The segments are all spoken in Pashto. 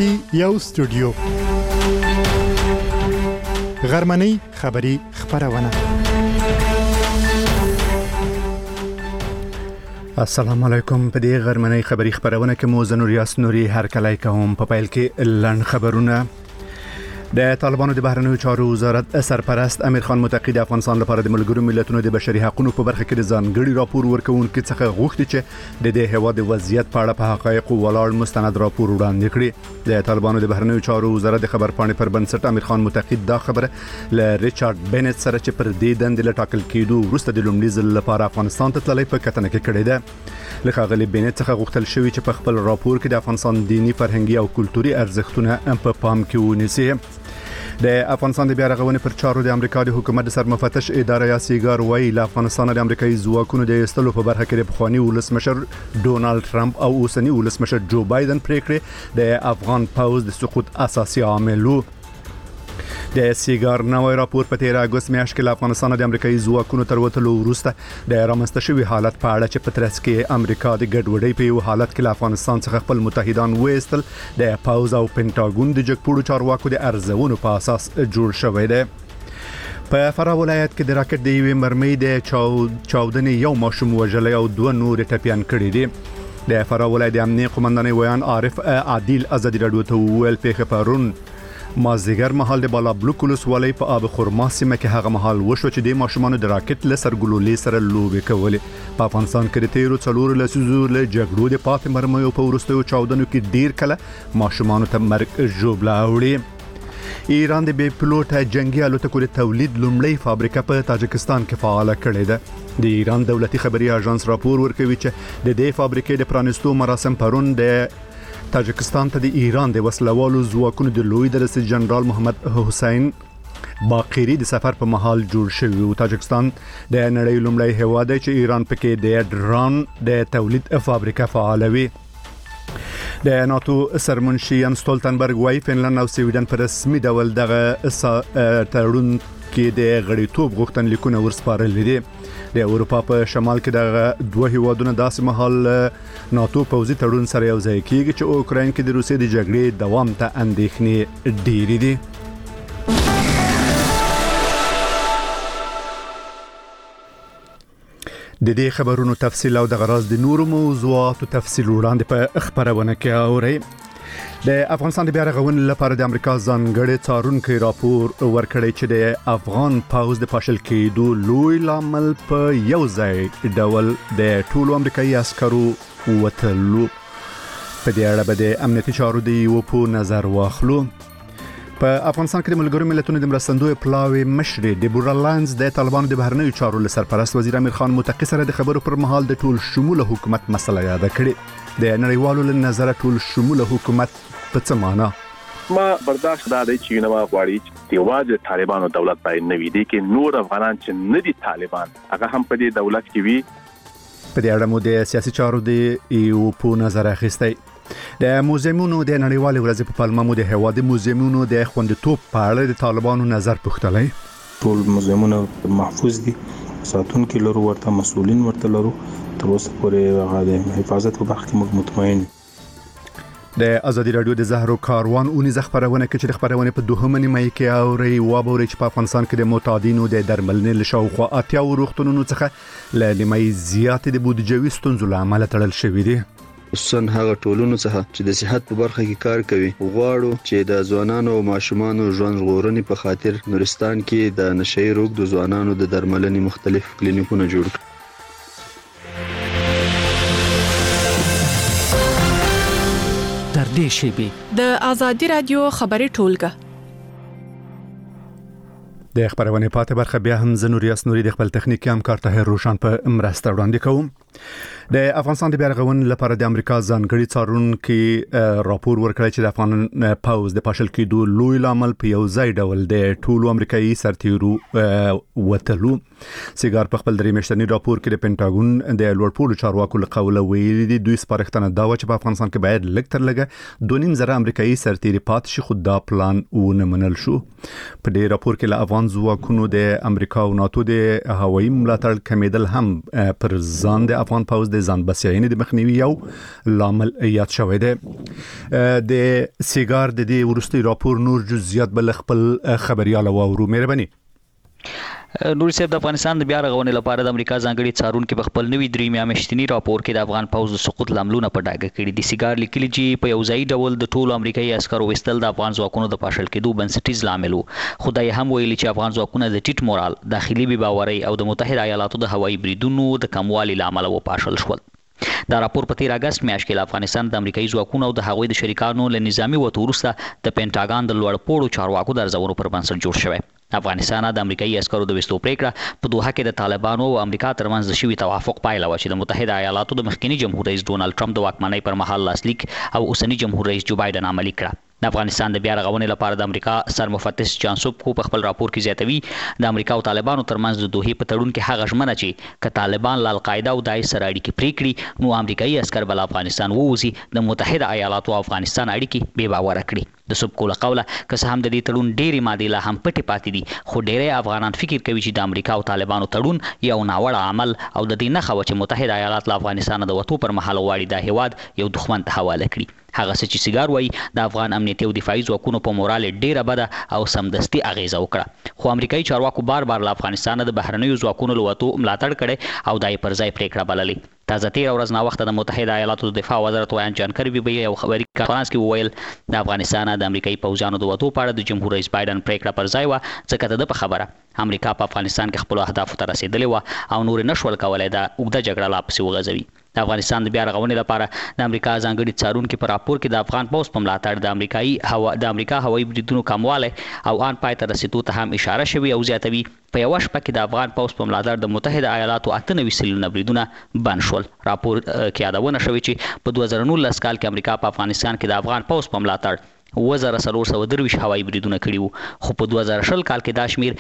کې یو استودیو غرمنۍ خبری خبرونه. السلام علیکم. په دې غرمنۍ خبری خبرونه کې مو زنوریاس نوري هر کله کوم په پیل کې لن خبرونه. د طالبانو د بهرنیو چارو وزارت سرپرست امیر خان متقی د افغانستان لپاره د ملګرو ملتونو د بشري حقوقو په برخه کې د ځانګړي راپور ورکوونکي څخه غوښتي چې د دې هیواد وضعیت په اړه په حقایقو ولاړ مستند راپور وړاندې کړي. د طالبانو د بهرنیو چارو وزارت د خبرپاڼې پر بنسټ امیر خان متقی دا خبره ل ریچارډ بینټ سره چې پر دې دند له ټاکل کېدو وروسته د لومړي ځل لپاره افغانستان ته تللی په کتنه کې کړې ده. له ښاغلي بینټ څخه غوښتل شوی چې په خپل راپور کې د افغانستان دینی فرهنګي او کلتوري ارزښتونه په پام کې ونیسي. د افغانستان د بیا رغونې پر چارو د امریکا د حکومت د سرمفتش اداره یا سیګار وایي له افغانستان د امریکایي ځواکونو د ایستلو په برخه کې د پخوانی ولسمشر ډونالد ټرمپ او اوسنی ولسمشر جو بایدن پریکړې د افغان پوځ د سقوط اساسي عامل وو. د سیګار نوې راپور په 13 اگست میاشت کې له افغانستان د امریکایي ځواکونو تر وتلو وروسته د رامنځته شوي حالت په اړه چې په ترڅ کې امریکا د ګډوډۍ په یو حالت کې له افغانستان څخه خپل متحدان وېستل د پاوز او پینټاګون د جګپوړو چارواکو د ارزونو په اساس جوړ شوی دی. په فراه ولایت کې د راکټ د یوې مرمۍ د چاودنې یو ماشوم وژلی او 2 نور ټپیان کړي دي. د فراه ولایت د امنیه قومندان ویان عارف عادل ازادي رادیو ته ویل پیښه پرون مازیګر مهال د بالا بلوک ولسوالۍ په آب خرما سیمه کې هغه مهال وشو چې د ماشومانو د راکټ له سرګلولې سره لوبې کولې. په افغانستان کې د تیرو څلورو لسیزو له جګړو د پاتې مرمیو په وروستیو چاودنو کې ډیر کله ماشومانو ته مرګ ژوبله اوړي. ایران د بې پلوټه جنگي الوتکو د تولید لومړی فابریکه په تاجکستان کې فعال کړې ده. د ایران دولتي خبري اژانس راپور ورکوي چې د دې فابریکې د پرانیستو مراسم پرون د تاجکستان ته د ایران د وسلوالو ځواکونو د لوی درجه جنرال محمد حسین باقری د سفر په محل جوړ شوی او تاجکستان د نړۍ لومړی هیواد دی چې ایران پکې د ډرون د تولید فابریکه فعالوي. د ناتو سرمنشي ینس ستولتنبرګ وايي فنلند او سویډن په رسمي ډول دغه تړون کې د غړیتوب غوښتنلیکونه ورسپارل دي. د اروپا په شمال کې د دوه هیوادونو داسې مهال ناتو پوځي تړون سره یو ځای کیږي چې اوکراین کې د روسیې د جګړې دوام ته اندېښنې ډېرې دي. د دې خبرونو تفصیل او د غراض د نورو موضوعاتو تفصیل وړاندې په خبرونه کې اورئ. د افغانستان د بیا رغونې لپاره د امریکا ځانګړي څارونکي راپور ورکړی چې د افغان پوځ د پاشل کېدو لوی لامل په یو ځای ډول د ټولو امریکایي عسکرو وتلو. په دې اړه به د امنیتي چارو د یو په نظر واخلو. په افغانستان کې د ملګرو ملتونو د مرستندوی پلاوي مشر دیبورا لانز د طالبانو د بهرنیو چارو سرپرست وزیر امیر خان متقی سره د خبرو پر مهال د ټول شموله حکومت مسله یاد کړې. د نړیوالو له نظر ټول شموله حکومت په څه معنا ما برداشت دادی چې نو غواړي چې یوازې طالبانو دولت پای نه وي دي کې نور افغانان چې نه دي طالبان هغه هم په دې دولت کې وي. په دې اړه مو د سیاسي چارو د یو په نظر اخیستی. د موزیمونو د نړیوال ورځ په پلمه مو د هواد موزیمونو د خوندیتوب په اړه د طالبانو نظر پوښتلی. ټول موزیمونو محفوظ دي، ساتونکو لرو ورته مسؤلین ورته لرو، تر اوسه پورې هغه د حفاظت په برخه کې مطمئن. د ازادي رادیو د زهرو کاروان اونیزه خبرونه کې چې خبرونه په دوهمه نیمه کې اوري وابوري چې په افغانستان کې د معتادینو د درملنې لشاوخوا 80 روغتونونو څخه ل نیمه زیات د بودیجوي ستونزو لامل تړل شوې دي. خصوصا هغه ټولونو څخه چې د صحت په برخه کې کار کوي غواړو چې د ځوانانو او ماشومانو ژوند ژغورنې په خاطر نورستان کې د نشئی روغ د ځوانانو د درملنې مختلف کلینیکونه جوړ کړي. تر دې شیبې د ازادي رادیو خبري ټولګه د خبرونه پاتې برخه بیا هم زنوریاس نوري د خپل تخنیکی همکار طاهر روشن په مرسته وړاندې کوم. د افغانستان د بیا رغونې لپاره د امریکا ځانګړي څارونکي راپور ورکړی چې د افغان پوځ د پاشل کېدو لوی لامل په یو ځای ډول د ټولو امریکایي سرتیرو وتلو. سیګار په خپل درې میاشتنی راپور کې د پینټاګون د لوړپوړو چارواکو له قوله ویلي دي دوی سپارښتنه دا و چې په افغانستان کې باید لږ تر لږه 2.5 امریکایي سرتیري پات شي، خو دا پلان ونه منل شو. په دې راپور کې له افغان ځواکونو د امریکا او ناتو د هوایي ملاتړ کمیدل هم پر ځان د د افغان پوز د ځان بسیاینې د مخنیوي یو لامل یاد شوی دی. د سیګار د دې ورستي راپور نور جزئیات بل خپل خبريال واورو. مهرباني. نور صاحب، د افغانستان د بیا رغونې لپاره د امریکا ځانګړي څارونکو په خپل نوي درې میاشتني راپور کې د افغان پوز د سقوط لاملونه په ډاګه کړي دي. سیګار لیکلي چې په یو ځای ډول د ټولو امریکایي عسکرو وستل د افغان ځواکونو د پاشل کېدو بنسټیز لامل وو. خدای هم ویلي چې افغان ځواکونه د ټیټ مورال، داخلي بې باورۍ او د متحده ایالاتو د هوایي بریدونو د کموالي لامل وپاشل شول. دا راپور په 13 اگست میاشت کې د افغانستان د امریکایي ځواکونو او د هغوی د شریکانو له نظامی وته وروسته د پینټاګان د لوړ پوړو چارواکو د ارزونو پر بنسټ جوړ شوی. افغانستان د امریکایي عسکرو د وستو پریکړه په دوحه کې د طالبانو او امریکا ترمنځ د شوي توافق پایله و چې د متحده ایالاتو د مخکنی جمهور رئیس ډونالد ټرمپ د واکمنۍ پر مهال لاسلیک او اوسنی جمهور رئیس جو بایدن عملي کړه. د افغانستان د بیا رغونې لپاره د امریکا سرمفتش جانسوب په خپل راپور کې زیاتوي د امریکا او طالبانو ترمنځ د دوحې په تړون کې هغه ژمنه چې ک طالبان له القاعده او داعش سره اړیکې پرې کړي نو امریکایي عسکر بل افغانستان ووزي د متحده ایالاتو او افغانستان اړیکې بې باوره کړي. د سبکو له قوله که څه هم د دې تړون ډېرې مادې لا هم پټې پاتې دي، خو ډېری افغانان فکر کوي چې د امریکا او طالبانو تړون یو ناوړه عمل او د دې نښه وه چې متحده ایالات له افغانستانه د وتو پر مهال غواړي دا هیواد یو دښمن ته حواله کړي. هغه څه چې سیګار وایي د افغان امنیتي او دفاعي ځواکونو په مورال ډیره بده او سمدستي اغیزه وکړه، خو امریکایي چارواکو بار له افغانستان د بهرنیو ځواکونو له وتو ملاتړ کړی او دا یې پر ځای پریکړه بللې. تازه 13 ورځ ناوخته د متحده ایالاتو د دفاع وزارت ویان جان کربي به یو خبري کانفرنس کې وویل د افغانستان د امریکایي پوځیانو د وتو په اړه د جمهور رئیس بایدن پریکړه پر ځای وه، ځکه د په خبره امریکا په افغانستان کې خپل اهدافو ته رسیدلې وه او نور نشول کولای دا اوږده جګړه لا پسې وغځوي. د افغانستان د بیا رغونې لپاره د امریکا ځانګړي څارونکي په راپور کې د افغان پوځ په ملاتړ د امریکا هوایي بریدونو کموالی او ان پای ته رسیدو ته هم اشاره شوې او زیاتوي په یوه شپه کې د افغان پوځ په ملاتړ د متحده ایالاتو 98 سلنه بریدونه بند شول. راپور کې یادونه شوې چې په 2019 کال کې امریکا په افغانستان کې د افغان پوځ په ملاتړ 1423 هوایي بریدونه کړي وو، خو په 2020 کال کې دا شمیر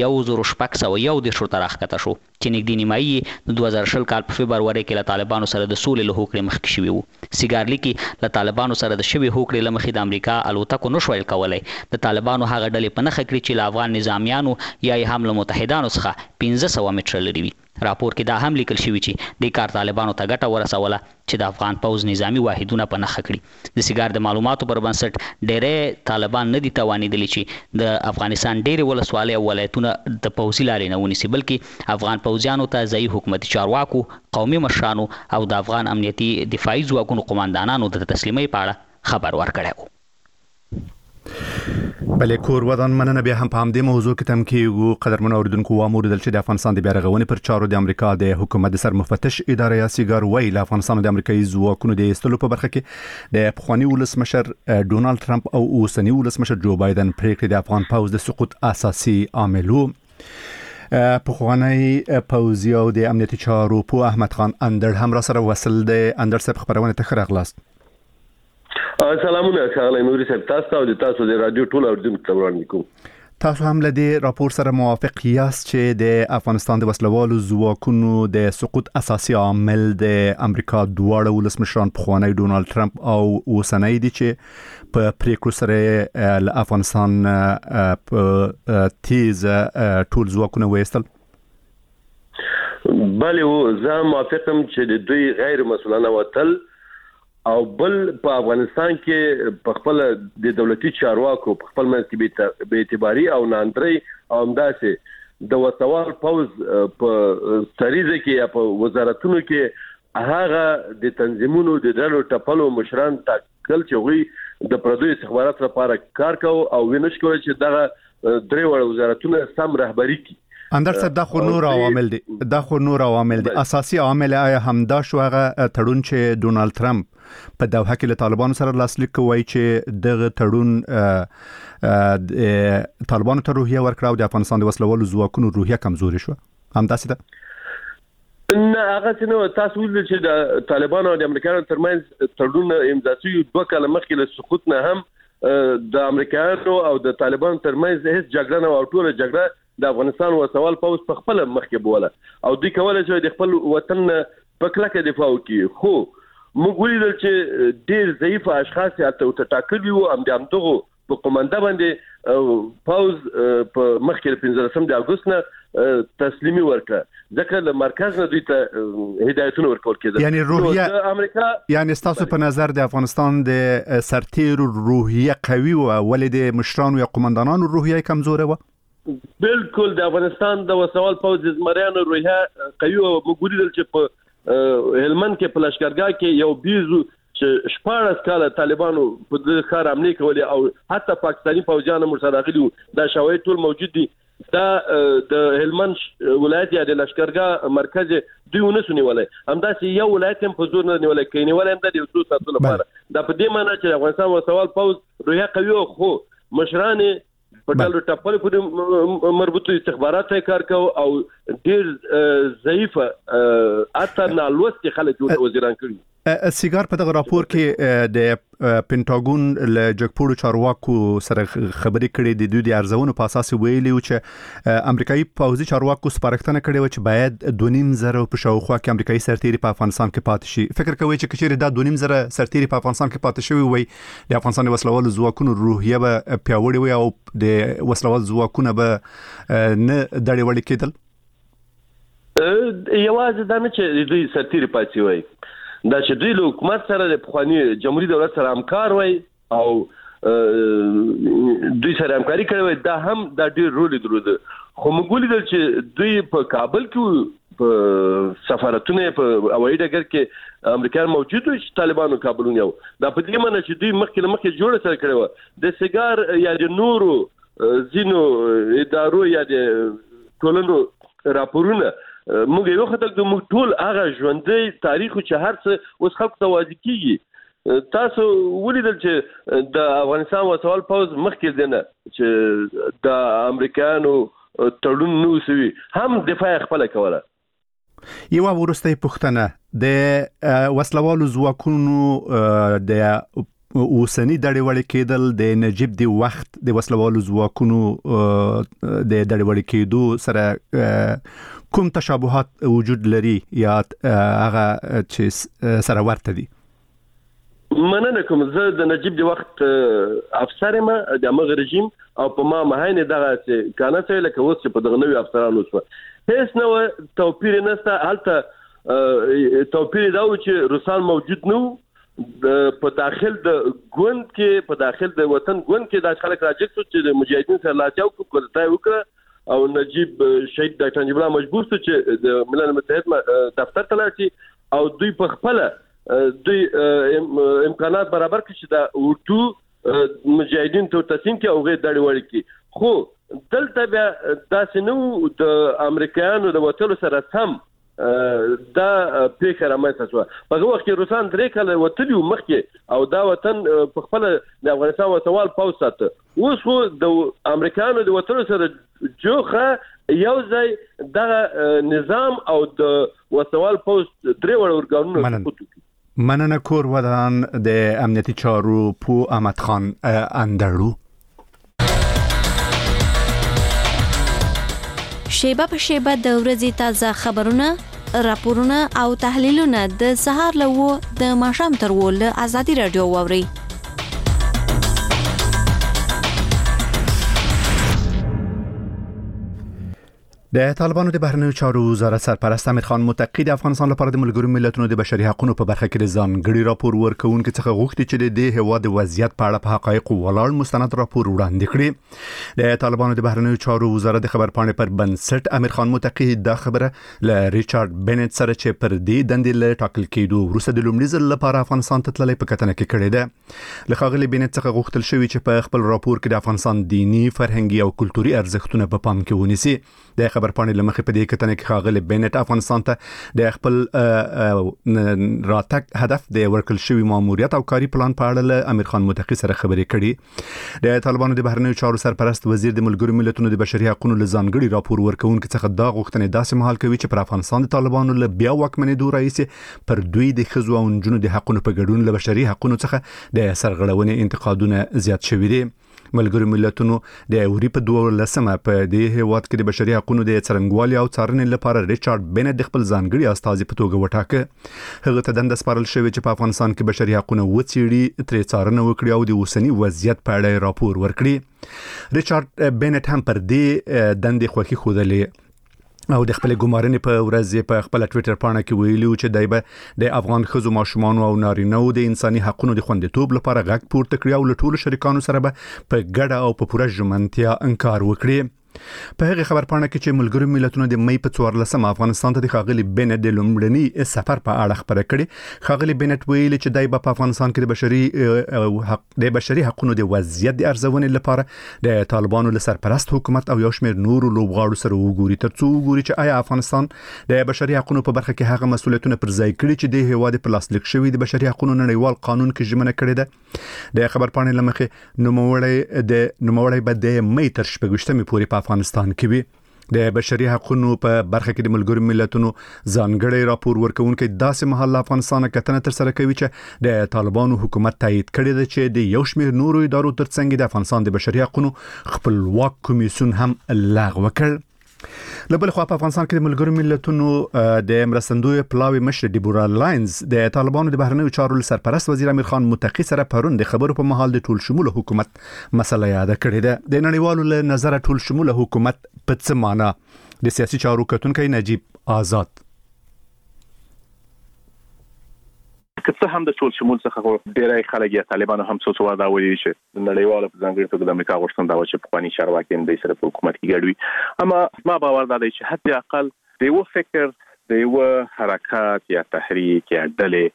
1601 ته راښکته شو چې نږدې نیمایي یې د 2020 کال په فبروري کې له طالبانو سره د سولې له هوکړې مخکې شوي وو. سیګار لیکي له طالبانو سره د شوې هوکړې له مخې د امریکا الوتکو نشول کولی د طالبانو هغه ډلې په نښه کړي چې له افغان نظامیانو یا یې هم له متحدانو څخه 1500 متره لرې وي. راپور کې دا هم لیکل شوي چې د کار طالبانو ته ګټه ورسوله چې د افغان پوځ نظامی واحدونه په نښه کړي. د سیګار د معلوماتو پر بنسټ ډېری طالبان نه دي توانېدلي چې د افغانستان ډېرې ولسوالۍ او ولایتونه د پوځي لارې نه ونیسي، بلکې افغان پوځیانو ته ځایي حکومتي چارواکو، قومي مشرانو او د افغان امنیتي دفاعي ځواکونو قماندانانو د تسلیمۍ په اړه خبر ورکړی و. بلې کور ودان مننه. بیا هم په همدې موضوع کې تم کېږو. قدرمنو اوریدونکو واوریدل چې د افغانستان د بیا رغونې پر چارو د امریکا د حکومت د سرمفتش اداره یا سیګار وایي له افغانستان د امریکایي ځواکونو د ایستلو په برخه کې د پخواني ولسمشر ډونالد ټرمپ او اوسني ولسمشر جو بایدن پریکړې د افغان پوځ د سقوط اساسي عامل وو. پخوانی پوځي او د امنیتي چارو په احمد خان اندړ هم را سره وصل دی. اندړ صاحب خبرونه ته ښه راغلاست. سلامونه ښاغلی نوري صاحب، تاسو ته او د تاسو د رادیو ټول اوریدونکو ته وړاندې کوم. تاسو هم له دې راپور سره موافق یاست چې د افغانستان د وسلوالو ځواکونو د سقوط اساسي عامل د امریکا دواړه ولسمشران پخوانی ډونالد ټرمپ او اوسنی دي چې په پریکړو سره له افغانستان په تیز ټول ځواکونه وایستل؟ بلې زه موافقم چې د دوی غیر مسؤلانه وتل او بل په افغانستان کې په خپل د دولتي چارواکو په خپل منځ کې به اعتباري او ناندري او همداسې د وسوال پوز په سریزه کې یا په وزارتونو کې هغه د تنظیمونو د ډلو ټپلو مشران ټاکل چې وي د پردوی استخبارات لپاره کار کوي او وینش کوي چې دغه درې وړ وزارتونه سم رهبری کوي. اندر صاحب دا خو نور عوامل دي. اساسي عامل آیا همدا شو هغه تړون چې ډونالد ټرمپ په دوحه کې له طالبانو سره لاسلیک کوي چې دغه تړون طالبانو ته روحیه ورکړه او د افغانستان د وسلوالو ځواکونو روحیه کمزوري شو؟ همداسې ده؟ نه، هغه څه تاسو ویل چې د طالبانو او د امریکایانو ترمنځ تړون امضا شوی 2 کاله مخکې له سقوط نه هم د امریکایانو او د طالبانو ترمنځ هیڅ جګړه نه او ټول جګړه د افغانستان وسوال پوز په خپل مخکې بوله او دوی کولای شي د خپل وطن په کلکه دفاع وکړي. خو موږ ولیدل چې ډېر ضعیف اشخاص ته ټاکلي وو هم د همدغو په قومنده باندې پوز په مخکې 15 د اګوست نه تسلیمي ورکړه ځکه له مرکز نه دوی ته هدایتونه ورکول کېدل یعنی روحیه د امریکا یعنی تاسو په نظر د افغانستان د سرتیرو روحیه قوي و ولې د مشرانو یا قومندانانو روحیه کمزوره و بالکل د افغانستان د وسوال پوځ زمریانو روحیه قوي او موږ چې په هلمند کې په لشکرګاه کې یو بیزو چې 14 کاله طالبانو په دې ښار حمله کولې او حتی پاکستاني فوجیان مر سره غلي دا شواهد ټول موجود دي دا د هلمند ولایت یا د لشکرګاه مرکز دوی ونسونی ولای همداسې یو ولایت هم په زور نه نیولای کینی ولای هم د یو څو ساتلو لپاره دا په دې معنی چې افغانستان وسوال پوځ روحیه قوي خو مشران په ډول ټاپل پورې مربوطه استخبارات کار کوي او ډیر ضعیفه اته نالوست خلک وزیران کړي سیګار په دغه راپور کې د پینټاګون له جګپوړو چارواکو سره خبرې کړې د دوی د ارزونو په اساس ویلي و چې امریکایي پوځي چارواکو سپارښتنه کړې و چې باید 2.5 په شاوخوا کې امریکایي سرتیري په افغانستان کې پاتې شي فکر کوي چې کچېره دا 2.5 سرتیري په افغانستان کې پاتې شوی وي د افغانستان وسلوالو ځواکونو روحیه به پیاوړې وي او د وسلوال ځواکونه به نه دړې وړې کېدل یوازې دا نه چې دوی سرتیري پاتې وي دا چې دوی له حکومت سره د پخوانی جمهوریت دولت سره همکار وي او دوی سره همکاري کوي دا هم د ډیر رول درلود خو موږ ولیدل چې دوی په کابل کې په سفارتونه په هوایي ډګر کې امریکایان موجود وي چې طالبانو کابلونه یو دا په دې معنی چې دوی مخکې جوړ سره کړو د سیګار یا د نورو زینو ادارو یا د ټولنو راپورونه موږ یو خدای د موږ ټول هغه ژوندۍ تاریخ چې هر څه اوس خلکو ته واضح کیږي تاسو ولیدل چې د افغانستان وسوال پوځ مخکې دینه چې د امریکایانو تړون نو سوي هم دفاع خپل کوله یو ورسته پښتنه د وسلوالو ځواکونو د اوسنی دړې وړې کېدل د نجیب دی وخت د وسلوالو ځواکونو د دړې وړې کېدو سره کوم تشابهات وجود لري یا هغه چې سره ورته دي مننه کوم زه د نجیب دی وخت افسر ما د امغه رژیم او په ما مهاینه دغه چې کانه څه لکه اوس په دغه نوې افسرانو شو هیڅ نو توپیر نشته حالت توپیر دا و چې روسان موجود نو په داخل د ګوند کې په داخل د وطن ګوند کې د خلک راځي چې د مجاهدین سره لاتیاو کوي وکړه او نجیب شهید ډاکټر نجیب الله مجبور شو چې د ملل متحد دفتر ته لاړ شي او دوی په خپل دوی امکانات برابر کړي چې د اردو مجاهدین ته تسلیم کړي او غیر دړې وړي کړي خو دلته بیا داسې نو د امریکایانو د وټلو سره سم دا پیښه رامنځته شوه په هغه وخت کې روسان 3 کاله وتلی مخکې او دا وطن په خپل د افغانستان وسوال پوځ ساته اوس خو د امریکایانو د وټلو سره جوخه یو ځای د نظام او د وسوال پوځ درې وړ ورګانونو مننه کور ودان د امنیتي چارو پو احمد خان اندرو شیبه په شیبه د ورځې تازه خبرونه راپورونه او تحلیلونه د سهار له د ماښام تر ول ازادي رادیو ووري د طالبانو د بهرنیو چارو وزارت سرپرست امیر خان متقی د افغانستان لپاره د ملګرو ملتونو د بشري حقوقو په برخه کې ځانګړي راپور ورکوونکي څخه غوښتي چې د هیواد وضعیت په اړه په حقایقو ولاړ مستند راپور وړاندې کړي د طالبانو د بهرنیو چارو وزارت د خبرپاڼې پر بنسټ امیر خان متقی دا خبره ل ریچارډ بنت سره چې پر دې دندې له ټاکل کېدو وروسته د لومړي ځل لپاره افغانستان ته تللی په کتنه کې کړې ده له ښاغلي بنت څخه غوښتل شوی چې په خپل راپور کې د افغانستان دینی فرهنګي او کلتوري ارزښتونه په پام کې ونیسي د خبرپاڼې لمخې په دې کتنه کې ښاغلي بنت افغانستان ته د خپل راتګ هدف د ورکل شوی ماموریت او کاری پلان په اړه له امیر خان متقی سره خبرې کړي د طالبانو د بهرنیو چارو سرپرست وزیر د ملګرو ملتونو د بشري حقوقو له ځانګړي راپور ورکوونکي څخه دا غوښتنې داسې مهال کوي چې پر افغانستان د طالبانو له بیا واکمنېدو راهیسې پر دوی د ښځو او نجونو د حقوقو په ګډون له بشري حقوقو څخه د سرغړونې انتقادونه زیات شوي دي ملګرو ملتونو د اوري په 12مه په دې هیواد کې د بشري حقوقو د څرنګوالي او څارنې لپاره ریچارډ بنت د خپل ځانګړي استازي په توګه وټاکه هغه ته دنده سپارل شوې چې په افغانستان کې بشري حقوقو وڅېړي ترې څارنه وکړي او د اوسني وضعیت په اړه راپور ورکړي ریچارډ بنت هم پر دې دندې خوښي خوده او د خپل ګمارنې په ورځ په خپل ټوئیټر باندې کې ویلو چې دایبه د افغان خزو ماشومان او نارینه او د انساني حقوقو د خوندیتوب لپاره غږ پورته کړی او له ټولو شریکانو سره به په ګډه او په پوره ژمنتیا انکار وکړي. په هغه خبر پاڼه کې چې ملګرو ملتونو د مې په 14 افغانستان ته د خاغلی بنټ د لومړني سفر په اړه خبره کړې. خاغلی بنټ ویلي چې دای په افغانستان کې د بشري حقوقو د وضعیت د ارزونې لپاره د طالبانو له سرپرست حکومت او یو شمېر نورو لوبغاړو سره وګوري ترڅو وګوري چې آیا افغانستان د بشري حقوقو په برخه کې هغه مسؤلیتونه پر ځای کړي چې د هیواد په لاس لیک شوی د بشري حقوقو نړیوال قانون کې ژمنه کړې ده. د خبر پاڼې لمخې نوموړی به د مې تر 28 پورې په افغانستان کې وي. د بشري حقوقو په برخه کې د ملګرو ملتونو ځانګړی راپور ورکونکي داسې مهال افغانستان کتنه تر سره کوي چې د طالبانو حکومت تایید کړی دی چې د یو شمېر نورو ادارو ترڅنګ د افغانستان د بشري حقوقو خپلواک کمیسیون هم لغوه کړ. لبل خو په افغانستان کې د ملګرو ملتونو د مرستندوی پلاوی مشر دیبورا لاینز د طالبانو د بهرنیو چارو سرپرست وزیر امیر خان متقی سره پرون د خبرو په محل د ټول شموله حکومت مسله یاد کړې ده. د نړیوالو له نظر ټول شموله حکومت په څه معنی د سیاسي چارو کتونکي نجیب آزاد که هم د ټول شمول څخه ډیری خلک یا طالبانو هم څه څه دا ویلي چې نړیواله په ځانګړي توګه د امریکا غوښتنه دا و چې پخواني چارواکي د سره په حکومت کې ګډوي. اما ما باور دا دی چې حتی اقل د یو فکر د یو حرکت یا تحریک یا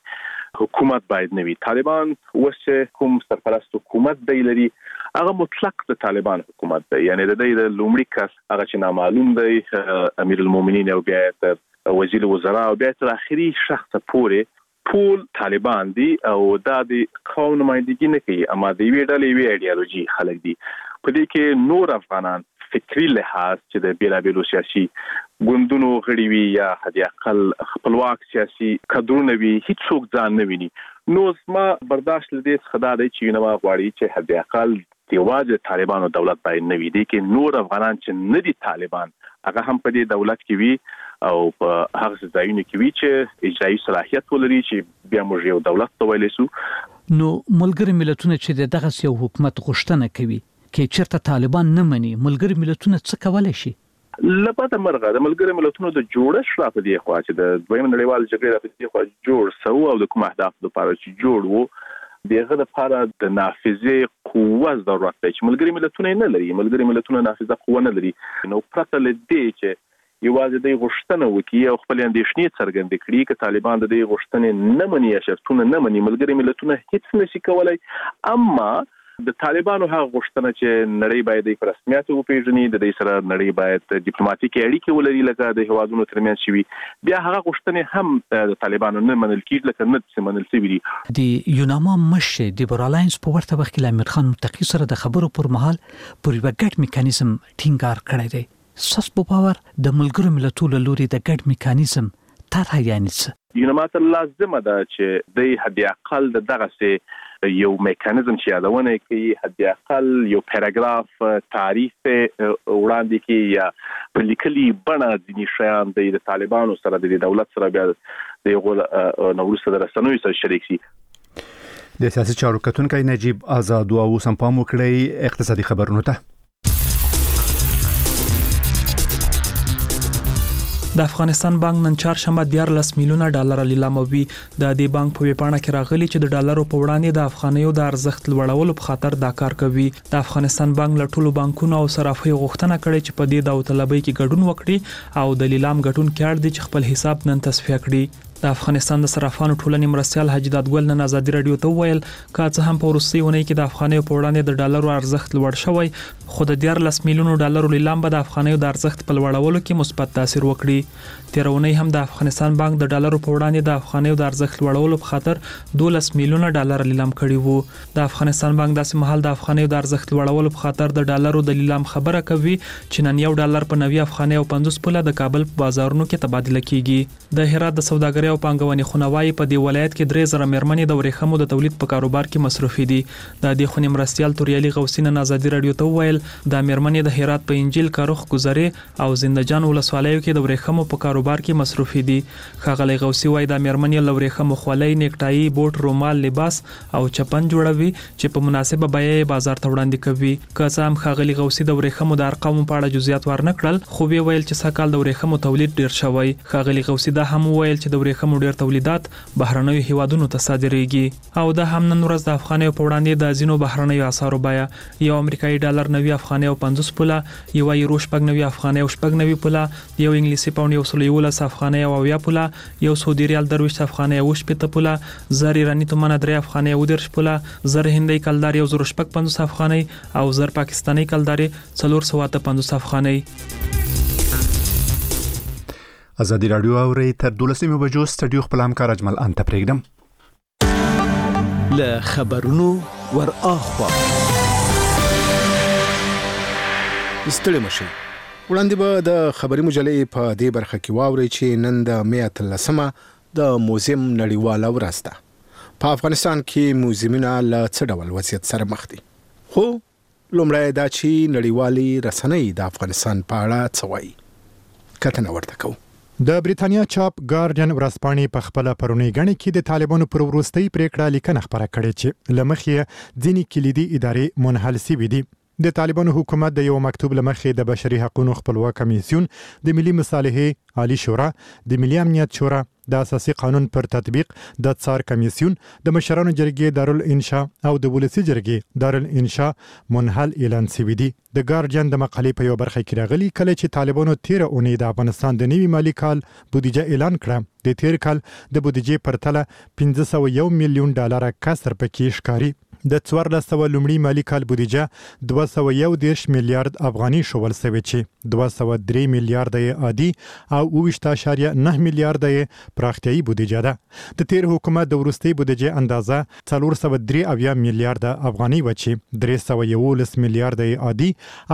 ډلې حکومت باید نوي. طالبان وسه کوم سرپرست حکومت دی لري هغه مطلق د طالبان حکومت دی، یعنی د دې د لومړي کس هغه چې نامعلوم دی امیر المؤمنین او بیا تر وزیر وزرا او بیا تر اخري شخص پورې ټول طالبان دي او دا د قوم نمائندګي نه کوي، اما د وی ډلې وی ایډیالوژي خلک دي. په دې کې نور افغانان فکری لحاظ چې د بیلابیلو سیاسي ګوندونو غړي وي یا حتی اقل خپلواک سیاسي کډرونه وي هیڅوک ځان نه ویني. نو زما برداشت لدې څخه دا دی چې نو غواړي چې حتی اقل دیواز طالبانو دولت باید نه وي. دي کې نور افغانان چې نه دي طالبان هغه هم په دې دولت کې وي او په هغه ځایونو کې وی چې اجرایي صلاحیت ولري چې بیا موږ یو دولت ته ویلی سو. نو ملګری ملتونه چې دغه یو حکومت غوښتنه کوي کې چیرته طالبان نه مني، ملګری ملتونه څه کولای شي؟ لپاره مرغه د ملګری ملتونو د جوړښت را په دې خوا چې د دویم نړیوال جګړې را په دې خوا جوړ سو او د کوم اهداف لپاره چې جوړ وو دغه لپاره د نافذه قوه ضرورت دی چې ملګری ملتونه نه لري. ملګری ملتونه نافذه قوه نه لري. نو پرته لدې چې یوازې د غوښتنه وکړي او خپل اندېښنې څرګندې کړي چې طالبان د دې غوښتنې نه مني یا شرطونه نه مني، ملګری ملتونه هیڅ نشي کولای. اما د طالبانو هغه غوښتنه چې نړۍ باید د رسمیت وپیژني، د دې سره نړۍ باید ډیپلوماټیکي اړیکې ولري لکه د هوادونو ترمنځ شوي، بیا هغه غوښتنې هم د طالبانو نه منل کیږي لکه نه منل شوي دي. د یوناما مشر دیبورا لاینز په ورته وخت کې امیر خان متقی سره د خبرو پر مهال پر یو ګډ میکانیزم ټینګار کړی دی. ساس په باور د ملګرو ملتونو لوري د ګډ میکانیزم طرح یعنی څه؟ یوناما ته لازمه ده چې د حد اقل دغه سه یو میکانیزم چې یادونه کوي، حد اقل یو پاراګراف تعریف وړاندې کوي یا په لیکلي بڼه ځینې شیان د طالبانو سره د دولت سره بیا د یو نورو سره رسنوي سره شریک شي. د سیاسي چارو کتونکي نجیب آزاد او سمپام وکړي اقتصادي خبرونه ته. د افغانستان بانک نن چهارشنبه 14 میلیونه ډالر لیلاموي. د دې بانک په ویبپاڼه کې راغلي چې د ډالرو په وړاندې د افغانیو د ارزښت لوړولو په خاطر دا کار کوي. د افغانستان بانک له ټولو بانکونو او صرافیو غوښتنه کړې چې په دې داوطلبۍ کې ګډون وکړي او د لیلام ګټونکو اړ دي چې خپل حساب نن تصفیه کړي. د افغانستان د صرافانو ټولنې مرستيال حاجی دادګل نن آزادي رادیو ته ویل که څه هم په وروستي ونې کې د افغانیو په وړاندې د ډالرو ارزښت لوړ شوی، خو د 14 میلیونو ډالرو لیلام به د افغانیو د ارزښت په لوړولو کې مثبت تاثیر وکړي. تیرونی هم د افغانستان بانک د ډالرو په وړاندې د افغانیو د ارزښت لوړولو په خاطر 12 میلیونه ډالر لیلام کړي وو. د افغانستان بانک داسې مهال د افغانیو د ارزښت لوړولو په خاطر د ډالرو د لیلام خبره کوي چې نن یو ډالر په 90 افغاني او 50 پوله د کابل په بازارونو کې تبادله کیږي. د هرات د سوداګرۍ او پانګونې خونوای په دې ولایت کې 3000 مېرمنې د ورېښمو د تولید په کاروبار کې مصروفي دي. د دې خونې مرستيال توریالي غوسین آزادي رادیو ته ویل د مېرمنې د هرات په انجیل کاروخ گزاري او زندجان ولسوالیو کې د ورېښمو په کاروبار کې مصروفي دي. ښاغلي غوسی وایي د مېرمنې له ورېښمو خولۍ، نیکټايي، بوټ، رومال، لباس او چپن جوړوي چې په مناسبه بیه بازار ته وړاندې کوي. که څه هم ښاغلي غوسی د ورېښمو د ارقامو په اړه جزئیات ورنکړل، خو ویل چې سکهال د ورېښمو تولید ډیر شوی. ښاغلي غوسی دا هم ویل چې د ورېښمو ډیر تولیدات بهرنیو هیوادونو ته صادریږي او دا هم نن ورځ د افغانیو په وړاندې د ځینو بهرنیو اسعارو بیه یو امریکایي ډالر 90 افغانۍ او 50 پوله، یو یورو 90 افغانۍ او 90 پوله، یو انګلیسي پاوند 111 افغانۍ او 90 پوله، یو سعودي ریال 20 افغانۍ او 80 پوله، زر ایرانی تومان 3 افغانۍ او 10 پوله، زر هندۍ کلدار 1050 افغانۍ او زر پاکستاني کلدار 450 افغانۍ. ازادي رادیو اوري تر 12 بجو سټډیو خپل همکار اجمل انت پرېږدم له خبرونو ور اخوا استړی مشي وړاندې به د خبري مجلې په دې برخه کې واوري چې نن د مې 13مه د موزیم نړیواله ورځ ده. په افغانستان کې موزیمونه له څه ډول وضعیت سره مخ دي؟ خو لومړی دا چې نړیوالي رسنۍ د افغانستان په اړه څه وایي. کتنه ورته کوو. د بریتانیا چاپ ګارډین ورځپاڼې په خپل پرونی غني کې د طالبانو پر وروستۍ پریکړه لیکنه خبره کړې چې لمخې ځینې کلیدي ادارې منحل شوې دي. د طالبانو حکومت د یو مکتوب لمخې د بشري حقوقو خپلواک کمیسیون، د ملي مصالحې عالی شورا، د ملي امنیت شورا، د اساسي قانون پر تطبیق، د څار کمیسیون، د مشرانو جرګې دارالانشاء او د ولسی جرګې دارالانشاء منحل اعلان شوی دي. د ګارډین د مقالې په یو برخه کې راغلي کله چې طالبانو 13 اونۍ د افغانستان د نوي مالی کال بودیجه اعلان کړه، د تیر کال د بودیجې پرتله 501 میلیون ډالر کسر پکې ښکاري. د 1400 لومړی مالی کال بودیجه 211 میلیارډ افغاني شول سوي چې 203 میلیارډ عادي او 20.9 میلیارډ پراختیايي بودیجه ده. د تیر حکومت د ورستي بودیجه اندازه 403 میلیارډ افغاني و چې 311 میلیارډ عادي او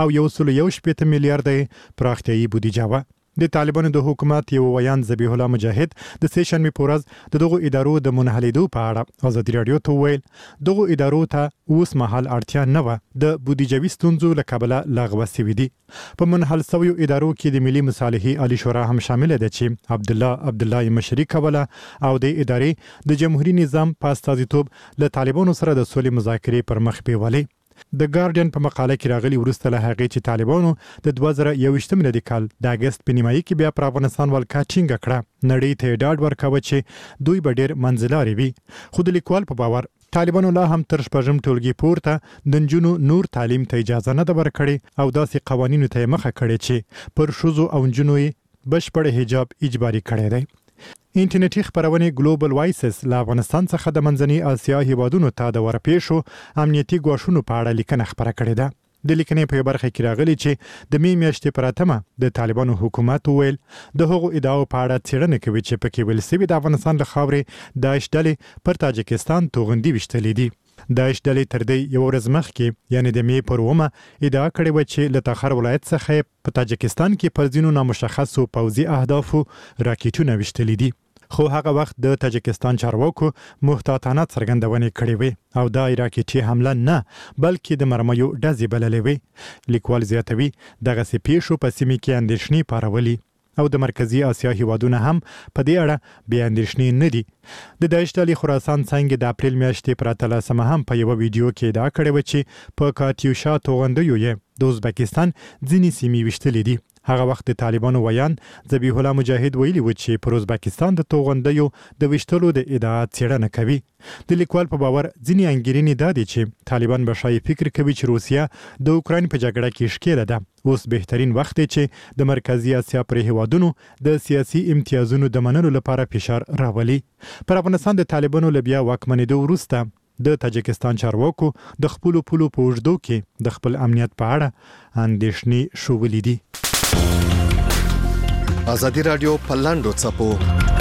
118 میلیارډ پراختیايي بودیجه و. د طالبانو د حکومت یو ویان ذبیح الله مجاهد د سیشنبه پورز دغه ادارو د منحلیدو په اړه ازادي رادیو ته ویل دغه ادارو ته اوس مهال اړتیا نه و د بودیجوي ستونزو له کبله لغوه شوې دي. په منحل شویو ادارو کې د ملي مصالحې عالی شورا هم شامل ده چې عبد الله مشري کوله او د ادارې د جمهوریت نظام په استازیتوب له طالبانو سره د سولې مذاکرې پر مخ بیولې. د ګارډین په مقاله کې راغلي ورسته له هغه چې طالبانو د 2021 میلادي کال د اگست په نیمایي کې بیا پر افغانستان ولکه ټینګه کړه، نړۍ ته ډاډ ورکاوه چې دوی به ډېر منځلاري وي. خو د لیکوال په باور طالبانو لا هم تر شپږم ټولګي پورته د نجونو نور تعلیم ته اجازه نه ده ورکړې او داسې قوانینو ته مخه کړې چې پر ښځو او نجونو بشپړ حجاب اجباري کړی دی. انټرنیټي خبرونه ګلوبل وایسز له افغانستان څخه د منځنۍ اسیا هیوادونو ته د ورپېښو امنیتي ګواښونو په اړه لیکنه خبره کړې ده. د لیکنې په برخه کې راغلي چې د می میاشتې پراتمه د طالبانو حکومت ویل د هغو ادعاو په اړه څېړنه کوي چې پکې ویل سوي د افغانستان له خاورې داعش ډلې پر تاجکستان توغندي وشتلې دي. داعش ډلې تر دې یو ورځ مخکې یعنی د می پر ومه ادعا کړې و چې له تخار ولایت څخه په تاجکستان کې پر ځینو نامشخصو پوځي اهدافو راکټونه وشتلې دي. خو هغه وخت د تاجکستان چارواکو محتاطانه څرګندونې کړې وې او دا راکټي حمله نه بلکې د مرمیو ډزې بللې وې. لیکوال زیاتوي دغه پیښو په سیمه کې اندېښنې پارولې او د مرکزی اسیا هیوادونه هم په دې اړه بیا اندېښنې نه دي. د داعش ډلې خراسان څنګه د اپریل میاشتې پر 13 هم په یو ویډیو کې ادعا کړې و چې په کاتیوشا توغندیو یې د ازبکستان ځینې سیمې وشتلې دي. هغه وخت د طالبانو ویان ذبیح الله مجاهد ویلي و چې پر ازبکستان د توغندیو د وشتلو د ادعا څېړنه کوي. د لیکوال په باور ځینې انګیرنې دا دي چې طالبان به شاید فکر کوي چې روسیا د اوکراین په جګړه کې ښکیله ده. اوس بهترین وخت دی چې د مرکزی اسیا پر هیوادونو د سیاسي امتیازونو د منلو لپاره فشار راولي. پر افغانستان د طالبانو لبیا واکمنېدو وروسته د تاجکستان چارواکو د خپل پولو په وجدو کې د خپل امنیت په اړه اندېښنې شولې دي. ازادي رادیو پر لاندو چپو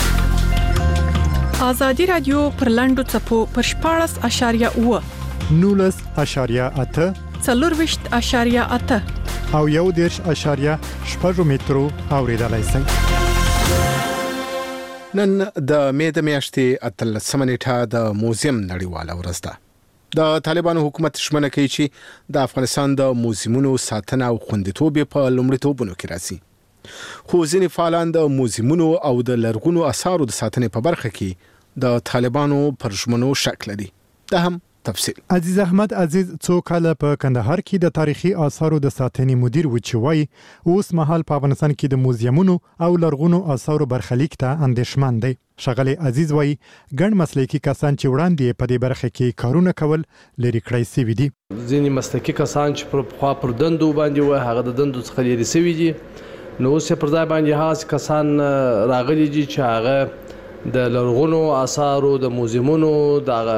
ازادي رادیو پر لاندو چپو پر 14.8 19.8 40.8 او 1.8 مترو اوریدلای شئ. نن د مې د میاشتې 18 نیټه د موزیم نړیواله ورځ ده. د طالبانو حکومت شمنه کوي چې د افغانستان د موزیمونو ساتنه او خوندیتوب په لومړیتوبونو کې راځي. خو ځینې فعالان د موزیمونو او د لرغونو آثارو د ساتنې په برخه کې د طالبانو پر ژمنو شک لري. دا هم تفصیل. عزیز احمد عزیز څو کاله په کندهار کې د تاریخي آثارو د ساتنې مدیر و چې وای اوس مهال په افغانستان کې د موزیمونو او لرغونو آثارو برخلیک ته اندېښمن دی. شغله عزیز وای ګڼ مسلکي کسان چې وړاندې په دې برخه کې کارونه کول لري کړی سوي دي. ځینې مسلکي کسان چې پر دندو باندې و هغه د دندو څخه لري سوي دي. نو اوس پر ځای باندې هاس کسان راغلي دي چې هغه د لرغونو آثارو د موزیمونو د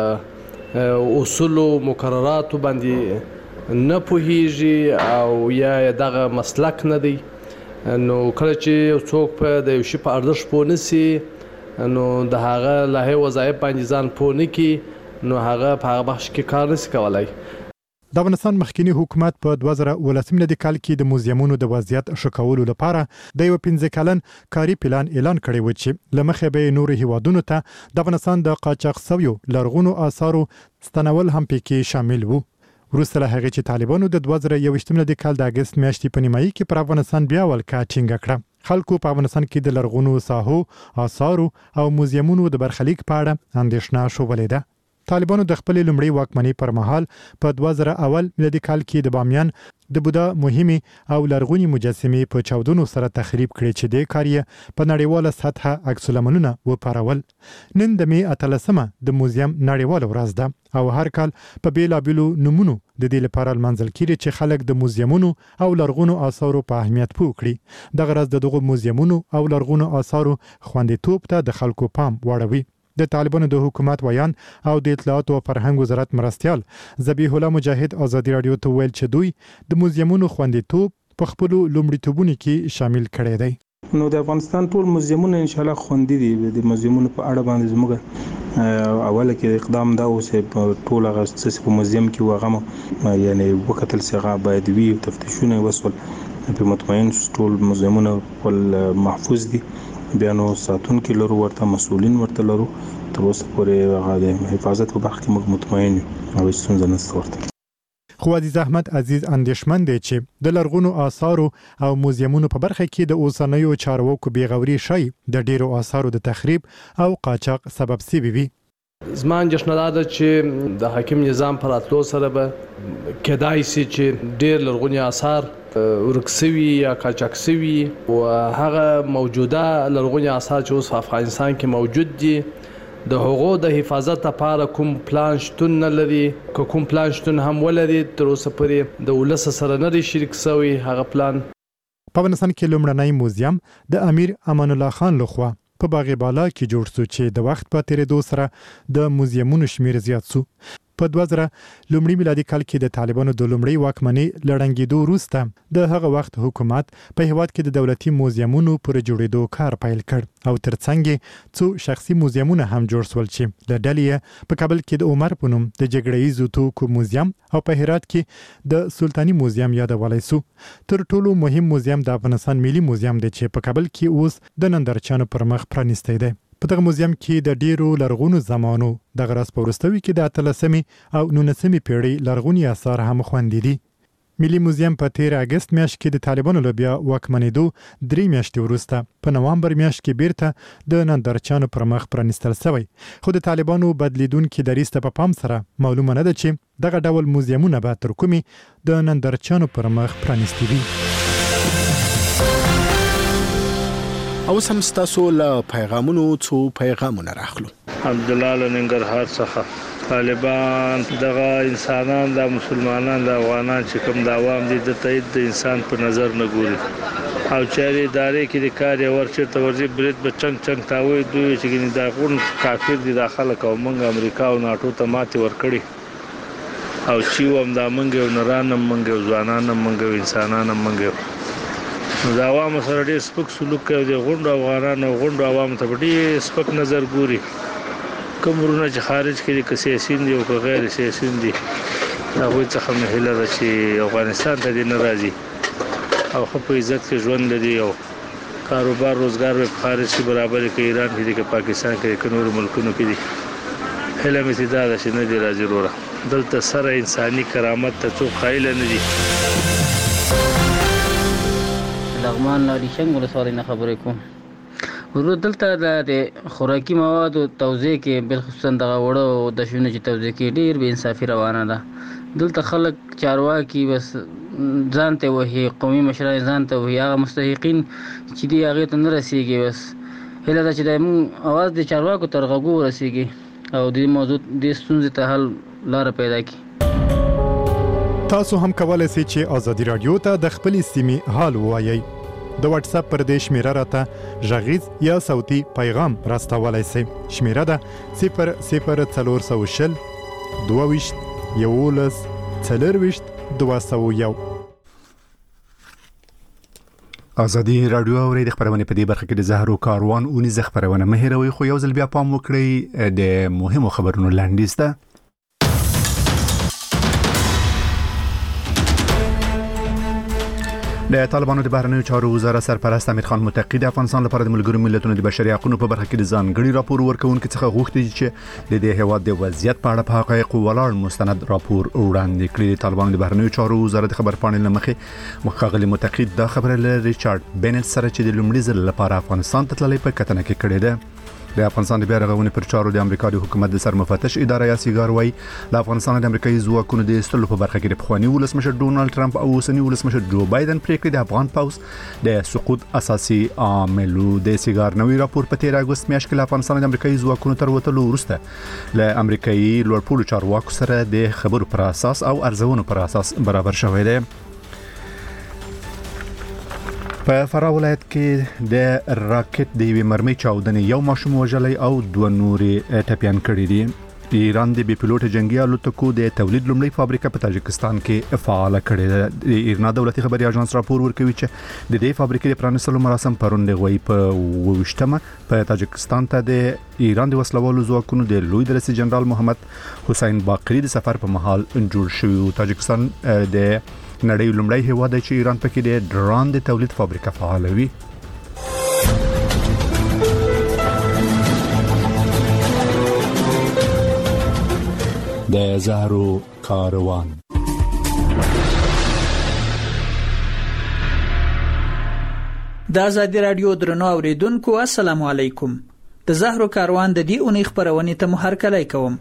اصول او مقررات باندې نه پوهیږي او یا دغه مسلک نه دی. نو کله چې څوک په د یو شی په ارزښت پوه نسی نو د هغه له وظایف باندې ځان پوه نه کی نو هغه په هغه بخش کې کار نشي کولای. د افغانستان مخکنی حکومت په 2018 کال کې د موزیمونو د وضعیت ښه کولو لپاره د یو 15 کلن کاري پلان اعلان کړی و چې لمخې به نور هیوادونو ته د افغانستان د قاچاق شویو لرغونو آثارو ستنول هم پکې شامل وو. وروسته له هغې چې طالبانو د 2021 کال د اگست میاشتې په نیمایي کې پر افغانستان بیا ولکه ټینګه کړه. خلکو په افغانستان کې د لرغونو ساحو آثارو او موزیمونو د برخلیک په اړه اندېښنه شوولې ده. طالبانو د خپل لومړی واکمنۍ پر مهال په 2001 میلادي کال کې د بامیان د بودا مهمه او لرغونی مجسمې په چاودنو سره تخریب کړي چې د کاریه په نړیواله سطحه عکس العملونه وپارول. نن د می 18 د موزیم نړیواله ورځ ده او هر کال په بیلابیلو نمونو د دې لپاره منځل کیږي چې خلک د موزیمونو او لرغونو آثارو په اهمیت پوه کړي. د غرض دغه موزیمونو او لرغونو آثارو خوندیتوب ته د خلکو پام واړوي. د طالبانو د حکومت ویان او د اطلاعات او فرهنګ وزارت مرستيال ذبیح الله مجاهد ازادي رادیو ته ویل چې دوی د موزیمونو خوندیتوب په خپل لومړیتوبونو کې شامل کړي دي. نو د افغانستان ټول موزیمونه ان شاء الله خوندي دي. د موزیمونو په اړه باندې زموږ اوله کې اقدام دا اوس په ټول غوښتنې په موزیم کې وغه یعنی وکتل څنګه باید وی تفتیشونه وسول په مطمئن ټول موزیمونه ول محفوظ دي. بیا نو ساتون کې لرو ورته مسؤلین ورته لرو تر اوسه پورې هغه د حفاظت په برخه کې موږ مطمئن یو او څنګه نشته ورته. خو عزیز احمد عزیز اندېښمن دی چې د لرغونو آثارو او موزیمونو په برخه کې د اوسنیو چارواکو بیغوري شي د ډیرو آثارو د تخریب او قاچاق سبب سوي وي. زما اندېښنه ده چې د حاکم نظام پر راتلو سره به کېدای شي چې ډېر لرغوني آثار ورک شوي یا قاچاق شوي او هغه موجوده لرغوني آثار چې اوس په افغانستان کې موجود دي د هغو د حفاظت لپاره کوم پلان شتون نه لري. که کوم پلان شتون هم ولري تر اوسه پورې د ولس سره نه دی شریک شوی هغه پلان. په افغانستان کې لومړنی موزیم د امیر امان الله خان لخوا په باغ بالا کې جوړ شو چې د وخت په تیریدو سره د موزیمونو شمیر زیات شو. په 2000 لومړی میلادي کال کې د طالبانو د لومړی واکمنۍ لړنګېدو وروسته د هغه وخت حکومت په هیواد کې د دولتي موزیمونو پر جوړېدو کار پیل کړ او ترڅنګ څو شخصي موزیمونه هم جوړ شول چې د ډلې په کابل کې د عمر په نوم د جګړې ییزو توکو موزیم او په هرات کې د سلطاني موزیم یادولای شو. تر ټولو مهم موزیم د افغانستان ملي موزیم دی چې په کابل کې اوس د نندارچیانو پر مخ پرانیستی دی. په دغه موزیم کې د ډیرو لرغونو زمانو د غرض په وروستوي کې د 18 او 19 پیړۍ لرغوني آثار هم خوندي دي. ملي موزیم په 13 اگست میاشت کې د طالبانو له بیا واکمنېدو 3 میاشتې وروسته په نوامبر میاشت کې بیرته د نندارچیانو پر مخ پرانیستل شوی. خو د طالبانو بدلیدونکي دریځ ته په پام سره معلومه نه ده چې دغه ډول موزیمونه به تر کومې د نندارچیانو پر مخ پرانیستي وي. او سم ستاسو له پیغامونو څو پیغامونه راخلو. عبد الله لنګرهار څخه طالبان دغه انسانان د مسلمانان د افغانان چې کوم د عوام دي د تایید د انسان په نظر نه ګوري او چاري ادارې کې د کار ورچته ورځي برید به چنګ تاوي دوی چې ګنې دا غون کافر دي داخله او موږ امریکا او ناتو ته ماتي ورکړي او چې وم دا موږ او نران موږ ځوانان موږ انسانان موږ د عوام سره ډېر سپک سلوک کوي. د غونډو افغانانو غونډو عوام ته ډېر سپک نظر ګوري. کومرونه چې خارج کې د سیاسي دي او غیر سیاسي دي هغه څخه مهله ده چې افغانستان ته نه راځي او خو په عزت کې ژوند لري او کاروبار روزګار به خارج کې برابر کې ایران کې کې پاکستان کې کې نور ملکونو کې دي هله مې دا د شنه دی راځي وروره دلته سره انساني کرامت ته څو قایل نه دي لغمان لاري څنګه ولسوالۍ نه خبرې کوم ورو دلته د خوراکي موادو توزیع کې بالخصوصا د وړو د شنو چې توزیع کې ډیر به انصافي روانه ده دلته خلک چارواکي بس ځانته وهي قومي مشران ځانته وهي هغه مستحقین چې دی هغه ته نه رسیږي بس هله دا چې د اواز د چارواکو تر غوږو رسیږي او د موضوع د ستونزې ته حل لار پیدا کړي تاسو هم کولای شئ چې ازادي رادیو ته د خپلې سیمې حال ووایئ د واتس اپ پر دې شمیره راته غږیز یا صوتي پیغام راستولای شئ شمیره ده 00420 22 11 201 ازادي رادیو اوري د خبرونه په دې برخه کې د زهرو کاروان اونې ز خبرونه مهروي خو یو ځل بیا پام وکړئ د مهمو خبرونو لاندې ده د طالبانو د بهرنیو چارو وزارت سرپرست امیر خان متقی د افغانستان لپاره د ملګرو ملتونو د بشري حقوقو په برخه کې د ځانګړي راپور ورکونکو څخه غوښتي چې د دې هیواد د وضعیت په اړه په حقایق ولاړ مستند راپور وړاندې کړي د طالبانو د بهرنیو چارو وزارت خبر پاڼې لمخې مخاغلی متقی د خبره له ریچارډ بینټ سره چې د لومړي ځل لپاره افغانستان ته تللی په کتنه کې کړې ده د افغانستان د بیا رغونې پر چارو د امریکا د حکومت د سرمفتش اداره یا سیګار وای د افغانستان د امریکایي ځواکونو د استلو په برخه کې د پخوانی ولسمشر ډونالد ټرمپ او اوسنی ولسمشر جو بایدن پریکړې د افغان پوز د سقوط اساسي عاملو د سیګار نوې راپور په 13 اگست میاشت کې د افغانستان د امریکایي ځواکونو تر وتلو وروسته له امریکایي لوړپوړو چارواکو سره د خبرو پر اساس او ارزونو پر اساس برابر شوی دی په فراه ولایت کې د راکټ د یوې مرمۍ چاودنې یو ماشوم وژلی او دوه نورې ټپیان کړي دي ایران د بي پيلوټ جنگي الوتکو د تولید لومړی فابریکه په تاجکستان کې فعال کړې ده د ایرنا دولتي خبري اژانس راپور ورکوي چې د دې فابریکې د پرانیستلو مراسم پرون د غوي په وشتمه په تاجکستان ته د ایران د وسلوالو ځواکونو د لوی درسي جنرال محمد حسین باقری د سفر په مهال جوړ شوی تاجکستان د نړۍ لومړی هیواد چې ایران پکې د ډرون د تولید فابریکه فعالوي د زهرو کاروان د ازادي رادیو درنو اوریدونکو السلام علیکم د زهرو کاروان د دې اونۍ خبرونه ته محرکلای کوم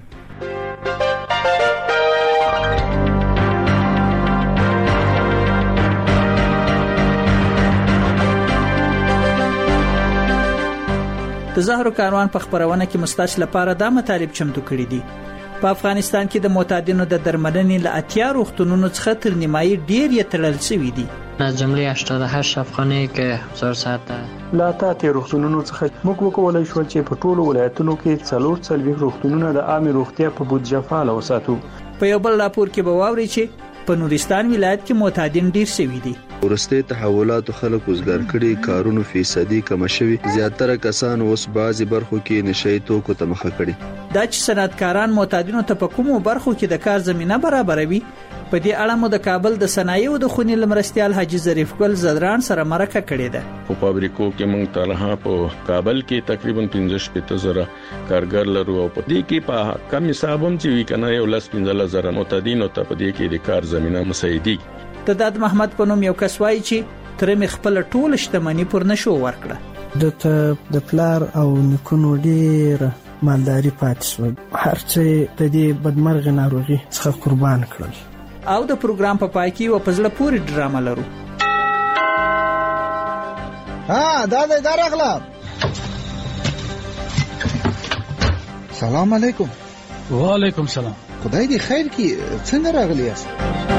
د زهرو کاروان په خبرونه کې مستاش لپاره د مطالب چمتو کړی دي په افغانستان کې د معتادینو د درملنې له اتیا روغتونونو څخه تر نیمایي ډیر یې تړل شوی دي از جمله 88 افغانۍ که 1000 ساعت لا تا روغتونونو څخه موږ وکولای شو چې په ټولو ولایتونو کې 440 روغتونونه د عامه روغتیا په بودیجه فعال وساتو په یو بل راپور کې به واوري چې په نورستان ولایت کې معتادین ډیر شوي دي ورسته تحولات خلک وزګار کړي کارونو فیصدي کم شوي زیاتره کسان اوس بعضي برخو کې نشي توکو ته مخه کړي دا چې صنعتکاران معتادینو ته په کومو برخو کې د کار زمينه برابروي په دې اړه مو د کابل د صنایع او د خونی لمرستيال حاجی ظریف ګل زدران سره مرکه کړې ده په فابریکو کې موږ ترها په کابل کې تقریبا 15,000 کارګر لرو او په دې کې په کم حساب هم چې وی کنه یو 15,000 معتادین او ته په دې کې د کار زمينه مساعدي د داد محمد په نوم یو کس وایي چې تر مخ خپل ټول شتمنۍ پر نشو ورکړه د پلار او نکونو ډیر مالداري پاتې شو هرڅه د دې بدمرغ ناروغي څخه قربان کړل او د پروګرام په پای کې و پزله پوری ډرامه لرو دا راغله سلام علیکم وعلیکم سلام خدای دې خیر کړي څنګه راغلی یاست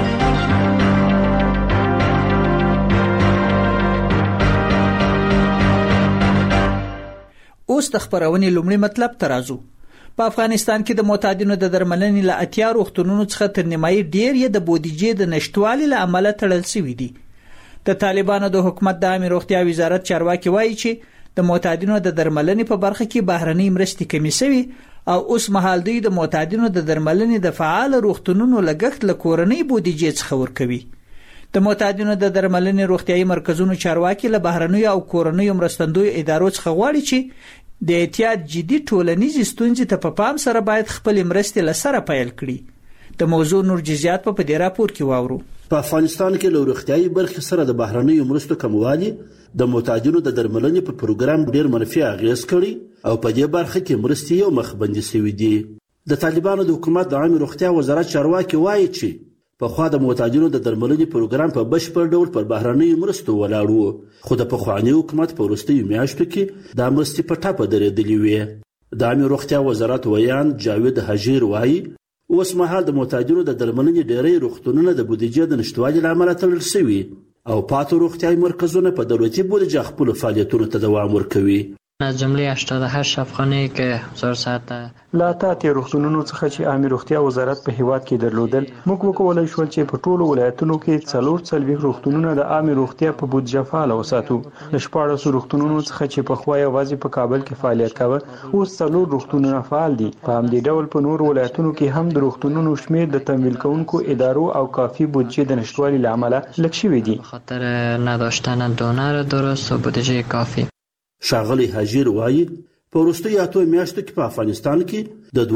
اوس د خبرونې لومړی مطلب ترازو په افغانستان کې د معتادینو د درملنې له اتیا روغتونونو څخه تر نیمایي ډیر یې د بودیجې د نشټوالي له امله تړل شوی دي د طالبانو د حکومت د عامه روغتیا وزارت چارواکي وایي چې د معتادینو د درملنې په برخه کې بهرنۍ مرستې کمې شوي او اوس مهال دوی د معتادینو د درملنې د فعال روغتونونو لګښت له کورنۍ بودیجې څخه ورکوي د معتادینو د درملنې روغتیايي مرکزونو چارواکي له بهرنیو او کورنیو مرستندویو ادارو څخه غواړي چې د احتیاط جدي ټولنیزې ستونزې ته په پام سره باید خپل مرستې له سره پیل کړي. د موضوع نور جزئیات په دې راپور کې واورو. په افغانستان کې له روغتیايي برخې سره د بهرنیو مرستو کموالی د معتادینو د درملنې په پروګرام ډېر منفي اغیز کړی او په دې برخه کې مرستې یو مخبندي شوې دي. د طالبانو د حکومت د عامه روغتیا وزارت چارواکي وایي چې پخوا د معتادینو د درملنې پروګرام په بشپړ ډول پر بهرنیو مرستو ولاړ و، خو د پخواني حکومت په وروستیو میاشتو کې دا مرستې په ټاپه درېدلې وې. د عامه روغتیا وزارت ویان جاوید حجیر وایي اوس مهال د معتادینو د درملنې ډېری روغتونونه د بودیجې د نشتوالي له امله تړل شوي او پاتې روغتیايي مرکزونه په دولتي بودیجه خپلو فعالیتونو ته دوام ورکوي. از جمله 88 شفاخانه که 1000 ساعت لا تاتي روغتونونو څخه چې عامه روغتیا وزارت په هیواد کې درلودل، موږ وکولای شو چې په ټولو ولایتونو کې 440 روغتونونه د عامه روغتیا په بودیجه فعال وساتو. د 14 روغتونونو څخه چې په خوا یوازې په کابل کې فعالیت کاوه، اوس 4 روغتونونه فعال دي. په همدې ډول په نور ولایتونو کې هم د روغتونونو شمیر د تمویل کوونکو ادارو او کافي بودیجه د نشټوالي له امله لږ شوی دي. خاطر نداشتن دونر درست و بودیجه کافی. ښاغلی حجیر وایي په وروستیو 8 میاشتو کې په افغانستان کې د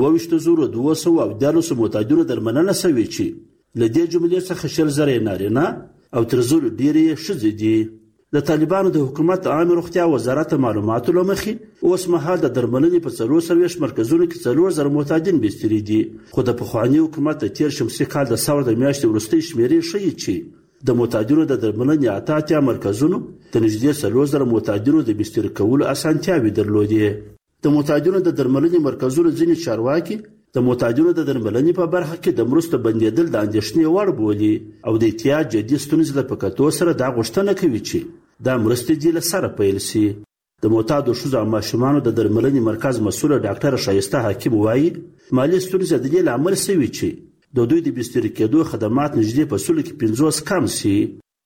22,214 معتادینو درملنه شوې چې له دې جملې څخه 10,000 نارینه او تر 1,000 ډېرې ښځې دي. د طالبانو د حکومت عامه روغتیا وزارت معلوماتو له مخې اوس مهال د درملنې په 430 مرکزونو کې 4,000 معتادین بستري دي، خو د پخواني حکومت د تیر شمسي کال د ثور د میاشتې وروستۍ شمیرې ښیي چې د معتادینو د درملنې 88 مرکزونو د نږدې 4,000 معتادینو د بستر کولو اسانتیاوې درلودې. د معتادینو د درملنې مرکزونو ځینې چارواکي د معتادینو د درملنې په برخه کې د مرستو بندیدل د اندېښنې وړ بولي او د احتیاط جدي ستونزې له پکتو سره دا غوښتنه کوي چې دا مرستې دې له سره پیل شي. د معتادو ښځو او ماشومانو د درملنې مرکز مسؤل ډاکټر شایسته حکیم وایي مالي ستونزې د دې لامل شوي چې د دوی د بستر کېدو خدمات نږدې په سلو کې 50 کم شي.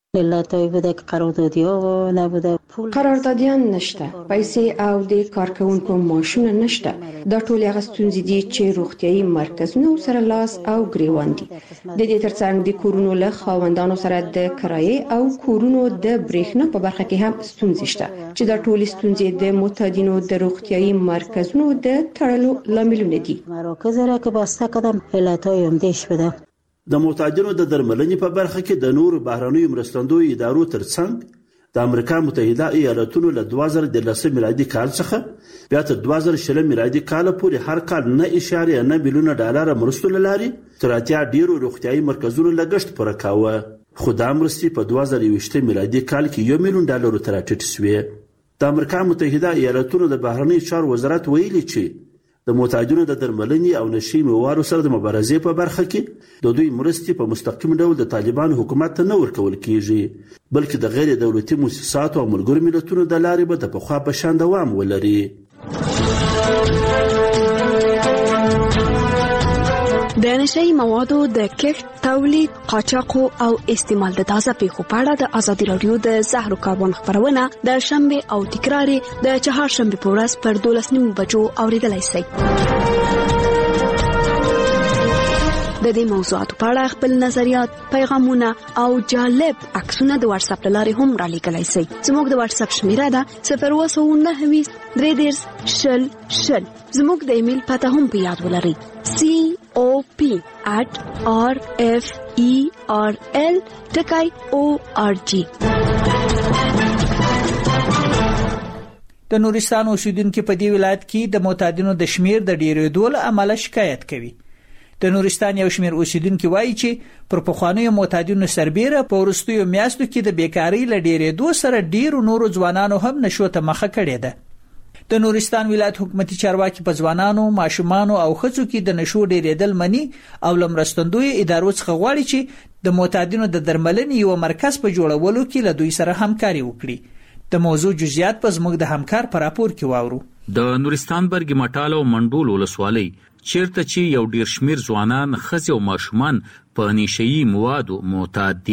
قراردادیان نشته، پیسې او د کارکونکو معاشونه نشته. دا ټول هغه ستونزې دي چې روغتیايي مرکزونو سره لاس او ګریوان دي. د دې ترڅنګ د کورونو له خاوندانو سره د کرایې او کورونو د برېښنا په برخه کې هم ستونزې شته چې دا ټول ستونزې د معتادینو د روغتیايي مرکزونو د تړلو لاملونه دي. مراکز را که بسته کردم علتهای عمده‌اش بده. د معتادینو د درملنې په برخه کې د نورو بهرنیو مرستندویو ادارو ترڅنګ د امریکا متحده ایالاتونو له 2013 میلادي کال څخه بیا تر 2020 میلادي کال پورې هر کال 9.9 بلیون ډالر مرستو لاري تر اتیا ډیرو روغتیايي مرکزونو لګښت پوره کاوه، خو دا مرستې په 2020 میلادي کال کې 1 میلیون ډالر تر ټیټ شوې. د امریکا متحده ایالاتونو د بهرنی چارو وزارت ویلي چې د معتادینو د درملنې او نشي موادو سره د مبارزې په برخه کې د دوی مرستې په مستقیم ډول د طالبانو حکومت ته نه ورکول کیږي، بلکې د غیر دولتي مؤسساتو او ملګرو ملتونو د لارې به د پخوا په شان دوام ولري. د نشئی موادو د کښت، تولید، قاچاق او استعمال د تازه پیښو په اړه د ازادي رادیو د زهرو کاروان خبرونه د شنبه او تکرار د چهارشنبه په ورځ پر 12 بجو اوریدلای شئ. د دې موضوعاتو په اړه خپل نظریات، پیغامونه او جالب عکسونه د واتس اپ لارې هم را لیږلای شئ. زموږ د واتس اپ شمیره ده 029 3 0 زموږ د ایمیل پته هم په یاد ولرئ cop@referl.org. د نورستان اوسیدونکو په دې ولایت کې د معتادینو د شمیر د ډیرېدو له امله شکایت کوي. د نورستان یو شمیر اوسیدونکو وایي چې پر پخوانیو معتادینو سربېره په وروستیو میاشتو کې د بیکاری له ډیرېدو سره ډیرو نورو ځوانانو هم نشو ته مخه کړې ده. د نورستان ولایت حکومتي چارواکي په ځوانانو، ماشومانو او ښځو کې د نشو ډیرېدل مني او لمرستندوی ادارو څخه غواړي چې د معتادینو د درملنې یو مرکز په جوړولو کې له دوی سره همکاري وکړي. د موضوع جزئیات په زموږ د همکار په راپور کې واورو. د نورستان برګ مټال او منډول ولسوالۍ چیرته چې یو ډیر شمیر ځوانان، ښځې او ماشومان په نشئی موادو معتاد دي،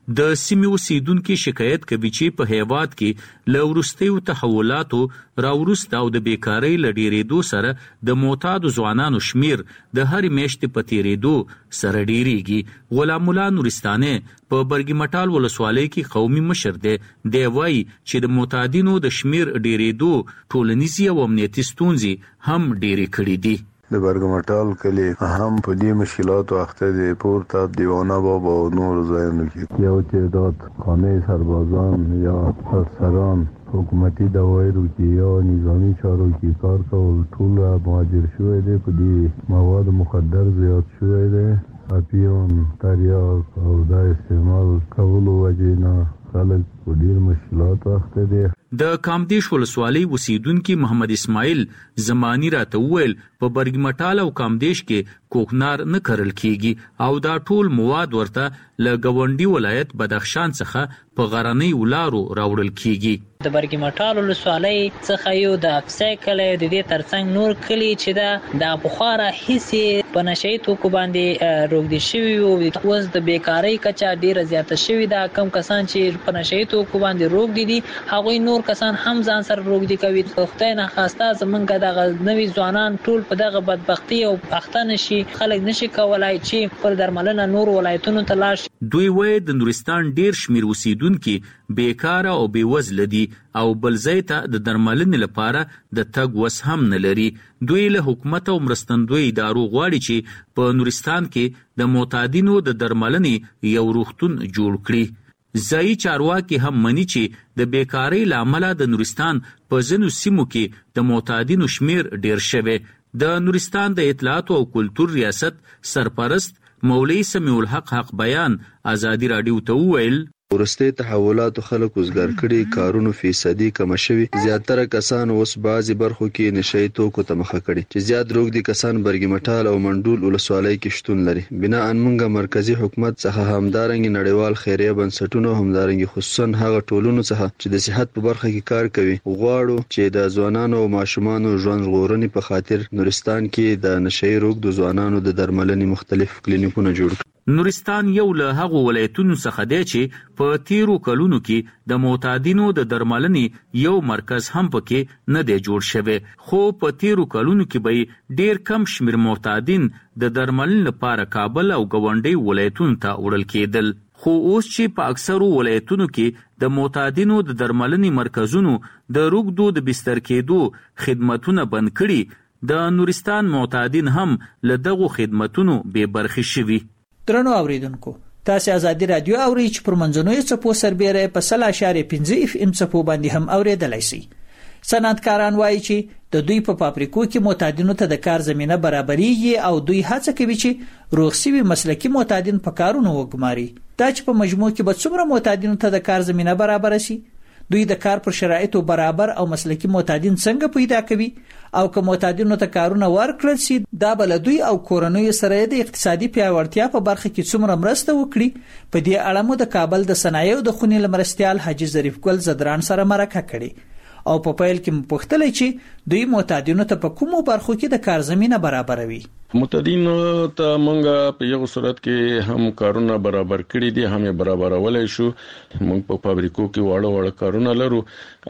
د سیمې اوسیدونکو شکایت کوي چې په هیواد کې له وروستیو تحولاتو راوروسته او د بیکارۍ له ډېرېدو سره د معتادو ځوانانو شمیر د هرې میاشتې په تېرېدو سره ډېرېږي. غلام الله نورستاني په برګمټال ولسوالۍ کې قومي مشر دی وایي چې د معتادینو د شمیر ډېرېدو ټولنیزې او امنیتي ستونزې هم ډېرې کړې دي. د برګمټال کلی هم په دې مشکلاتو اخته دي. پورته دیوانه بابا او نور ځایونو کې یو تعداد خانه سربازان یا افسران حکومتي دوايرو کې یا نظامی چارو کې کار کول ټول مهاجر شوی دی. په دې مواد مخدر زیات شوی دی. اپیون تریاک او دا استعمال کولو وجه نه خلک په ډیر مشکلات اخته دي. د کامدیش ولسوالۍ اوسیدونکي محمد اسماعیل زمانی راته وویل په برګمټال او کامدیش کې کوکنار نه کرل کیږي او دا ټول مواد ورته له ګاونډي ولایت بدخشان څخه په غرنۍ ولارو راوړل کیږي. د برګمټال ولسوالۍ څخه یو د افسای کلی د دې ترڅنګ نور کلی چې د بخاره هیڅ په نشئی توکو باندې روږدي شوي وو. اوس د بیکاری کچا ډیره زیاته شوې ده. کم کسان چې په نشئی توکو باندې روږدي دي هغوی نور کسان هم ځان سره روږدي کوي. خدای نه خواسته زمونږ دغه نوي ځوانان ټول په دغه بدبختی او پخته نشي. خلک نشي کولای چې پر درملنه نور ولایتونو ته لاړ شي. دوی وایي د نورستان ډیر شمیر اوسیدونکي بیکاره او بیوزله دي او بل ځای ته د درملنې لپاره د تګ وس هم نه لري. دوی له حکومت او مرستندوی ادارو غواړي چې په نورستان کې د معتادینو د درملنې یو روغتون جوړ کړي. ځایي چارواکي هم مني چې د بیکارۍ له امله د نورستان په ځینو سیمو کې د معتادینو شمیر ډیر شوی. د نورستان د اطلاعات او کلتور ریاست سرپرست مولوی سمیع الحق حق بیان ازادي رادیو ته وویل ورسته تحولاتو خلک وزګار کړي، کارونو فیصدي کم شوي. زیاتره کسان اوس بعضی برخو کې نشئی توکو ته مخه کړي چې زیات روږدي کسان برګمټال او منډول ولسوالۍ کې شتون لري. بنا ان موږ مرکزی حکومت څخه همدارنګ نړیوال خیریه بنسټونو همدارنګ خصوصا هغه ټولونو څخه چې د صحت په برخه کې کار کوي غواړو چې د ځوانانو او ماشومانو ژوند ژغورنې په خاطر نورستان کې د نشئی روږدو ځوانانو د درملنې مختلف کلینیکونه جوړ کړي. نورستان یو له هغو ولایتونو څخه دی چې په تیرو کلونو کې د معتادینو د درملنې یو مرکز هم پکې نه دی جوړ شوی. خو په تیرو کلونو کې به ډیر کم شمیر معتادین د درملنې لپاره کابل او ګاونډي ولایتونو ته وړل کېدل. خو اوس چې په اکثرو ولایتونو کې د معتادینو د درملنې مرکزونو د روږدو د بستر کېدو خدمتونه بند کړي، د نورستان معتادین هم له دغو خدمتونو بې برخې شوي. درنو اوریدونکو، تاسو ازادي رادیو اورئ چې پر منځنوي څپو سربېره په 0.5 FM څپو باندې هم اوریدلای شئ. صنعتکاران وایي چې د دوی په فابریکو کې معتادینو ته د کار زمينه برابرېږي او دوی هڅه کوي چې روغسوي مسلکي معتادین په کارونو وګماري. دا چې په مجموع کې به څومره معتادینو ته د کار زمينه برابر شي، دوی د کار پر شرایطو برابر او مسلکي معتادین څنګه پیدا کوي او که معتادینو ته کارونه ورکړل شي دا بل دوی او کورنۍ سره د اقتصادي پیاوړتیا په برخه کې څومره مرسته وکړي. په دې اړه مو د کابل د صنایعو د خونې لمرستیال حاجی ظریف ګل زدران سره مرکه کړي او په پیل کې مپوښتل چې دوی معتادینو ته په کومو برخو کې د کار زمينه برابروي. معتادینو ته مونږ په یو صورت کې هم کارونه برابر کړی دي، هم برابرولای شو. مونږ په فابریکو کې واړه کارونه لرو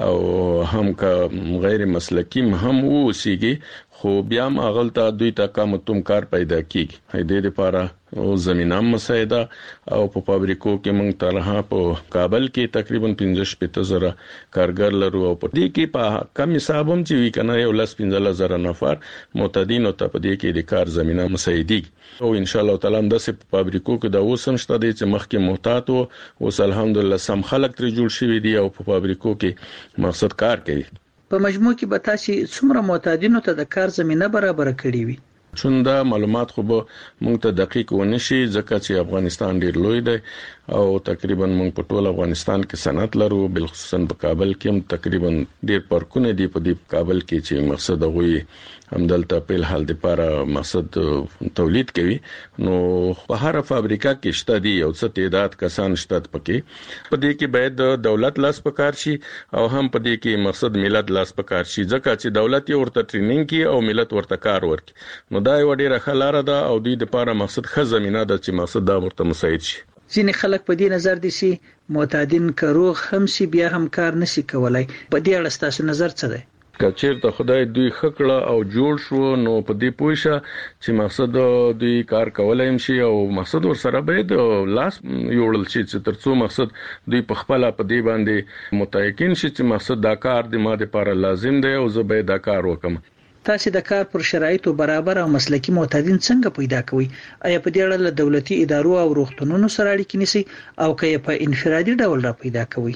او هم کا غیر مسلکی هم وسیږي، خو بیا هم اغلطه دوی ته کم کار پیدا کیږي. هدې لپاره او زمينه مساعده او په فابریکو کې مونږ ترها په کابل کې تقریبا 15,000 کارګر لرو او په دې کې په کم حساب هم چې وی کنه یو 15,000 نفر معتادینو ته په دې کې د کار زمينه مساعدي او ان شاء الله تعالی د سپ فابریکو کې د اوسم شته دي چې مخکې محتاط او اوس الحمدلله سم خلک تر جوړ شوی دي او په فابریکو کې مقصد کار کوي. په مجموع کې به تاسو څومره معتادینو ته د کار زمينه برابر کړی وي؟ چوندا معلومات خو به مونږ ته دقیق ونشي ځکه چې افغانستان ډیر لوی دی او تقریبا مونږ په ټول افغانستان کې صنعت لرو، بلخصوصا په کابل کې هم تقریبا ډیر پارکونه دي په دې کابل کې چې مقصد غوي همدلته په حال د لپاره مقصد تولید کوي. نو په هر فابریکه کې شته دي او څه تعداد کسان شته پکې. په دې کې باید د دولت لاس پکار شي او هم په دې کې مقصد ملت لاس پکار شي ځکه چې دولت یې ورته ټریننګ کوي او ملت ورته کار ورکړي. نو دا یو ډیره خلاره ده او دوی د لپاره مقصد ښه زمينه ده چې مقصد دا ورته مساعد شي. ځینې خلک په دې نظر دي چې معتادین کروغ هم سي بیا هم کار نشي کولای. په دې اړه ستاسو نظر څه دی؟ کچیرته خدای دوی خکړه او جوړ شو نو په دې پوښه چې مقصد دوی کار کولای شي او مقصد ورسره باید لاس یوړل شي چې ترڅو مقصد دوی په خپل په دې باندې متایقن شي چې مقصد دا کار د ماده لپاره لازم دی او زه به دا کار وکم. تاسو د کار پر شرایطو برابر او مسلکي معتادین څنګه پیدا کوئ؟ آیا په دې اړه له دولتي ادارو او روغتونونو سره اړیکې نیسئ او که په انفرادي ډول را پیدا کوئ؟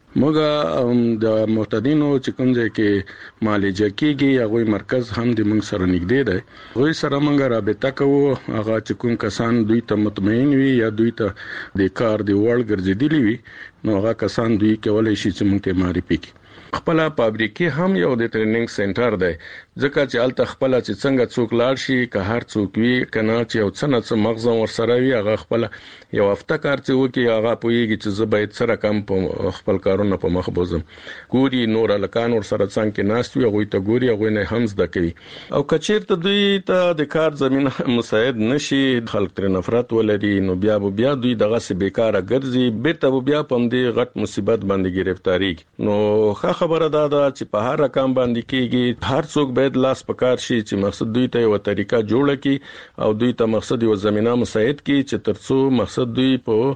موږ د معتادینو چې کوم ځای کې معالجه کیږي هغه مرکز هم د موږ سره نږدې دی. هغه سره موږ رابطه کوو. هغه چې کوم کسان دوی ته مطمئن وي یا دوی ته د کار دی وړ ګرځېدلی وي نو هغه کسان دوی کولای شي چې موږ ته معرفي کړي. خپل فابریکې هم یو د ټریننګ سنټر دی ځکه چې الته خپل چې څنګه څوک لاړ شي که هر څوک وي کنه چې یو څه مغز ورسره وي هغه خپل یو هفته کار چې وکي هغه پويږي چې زه باید سره کم په خپل کارونه په مخ بوزم. ګوري نور الکان ورسره څنګه ناست وي هغه ته ګوري هغه نه هم زده کوي او کچیرته دوی ته د کار زمينه مساعد نشي خلک تر نفرت ولري نو بیا دوی دغه سه بیکاره ګرځي بیرته بیا پم دي غټ مصیبت باندې گرفتاری. نو خبره ده چې په هر رقم باندې کېږي هر څوک باید لاس پکار شي چې مقصد دوی ته یو طریقه جوړه کړي او دوی ته مقصد یو زمينه مساعد کړي چې ترڅو مقصد دوی په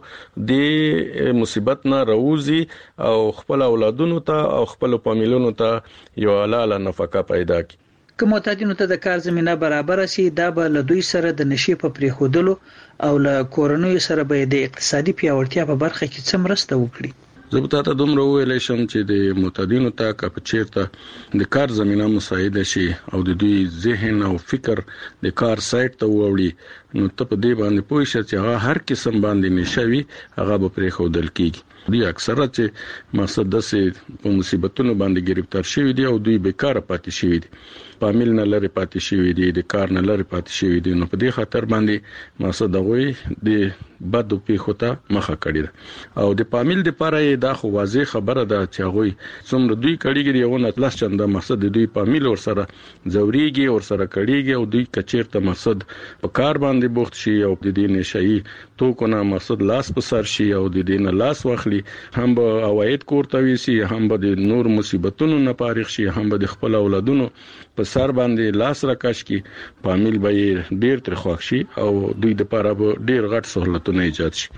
دې مصیبت نه راوځي او خپل اولادونو ته او خپل فامیلونو ته یو حلاله نفقه پیدا کړي. که معتادینو ته د کار زمينه برابر شي دا به له دوی سره د نشي په پریخودلو او له کورونو سره به د اقتصادي پیاوړتیا په برخه کې څه مرسته وکړي. زه به تاسو دومره ویلای شم چې د معتادینو ته کاپچیرته د کار زمينه مساعده شي او د دوی ذهن او فکر د کار سایت ته وړي نو ته په دې باندې پوه شې چې هغه هر قسم باندې نشوي هغه به پرې خودل کیږي. دوی اکثره چې مقصد د په مصیبتونو باندې گرفتار شوی دي او دوی بیکاره پاتې شوی دي فامیل نه لري پاتې شوی دي د کار نه لري پاتې شوی دي نو په دې خاطر باندې مقصد دغه د بد پیښو ته مخه کړی ده او د فامیل لپاره دا خو واضح خبره ده چې هغه څومره دوی کړيږي یو نه تلس چنده مقصد دوی فامیل ورسره زوريږي ورسره کړيږي او دوی کچیرته مقصد په کار باندې بوخت شي او د دې نشي توکو نه مقصد لاس په سر شي او د دې نه لاس واخلي هم به اواید کوړته وي سي هم به د نور مصیبتونو نه فارغ شي هم به د خپل اولادونو په سر باندې لاس راکاش کی فامیل به ډیر تر خوښ شي او دوی د لپاره به ډیر غټ سہولتونه ایجاد شي.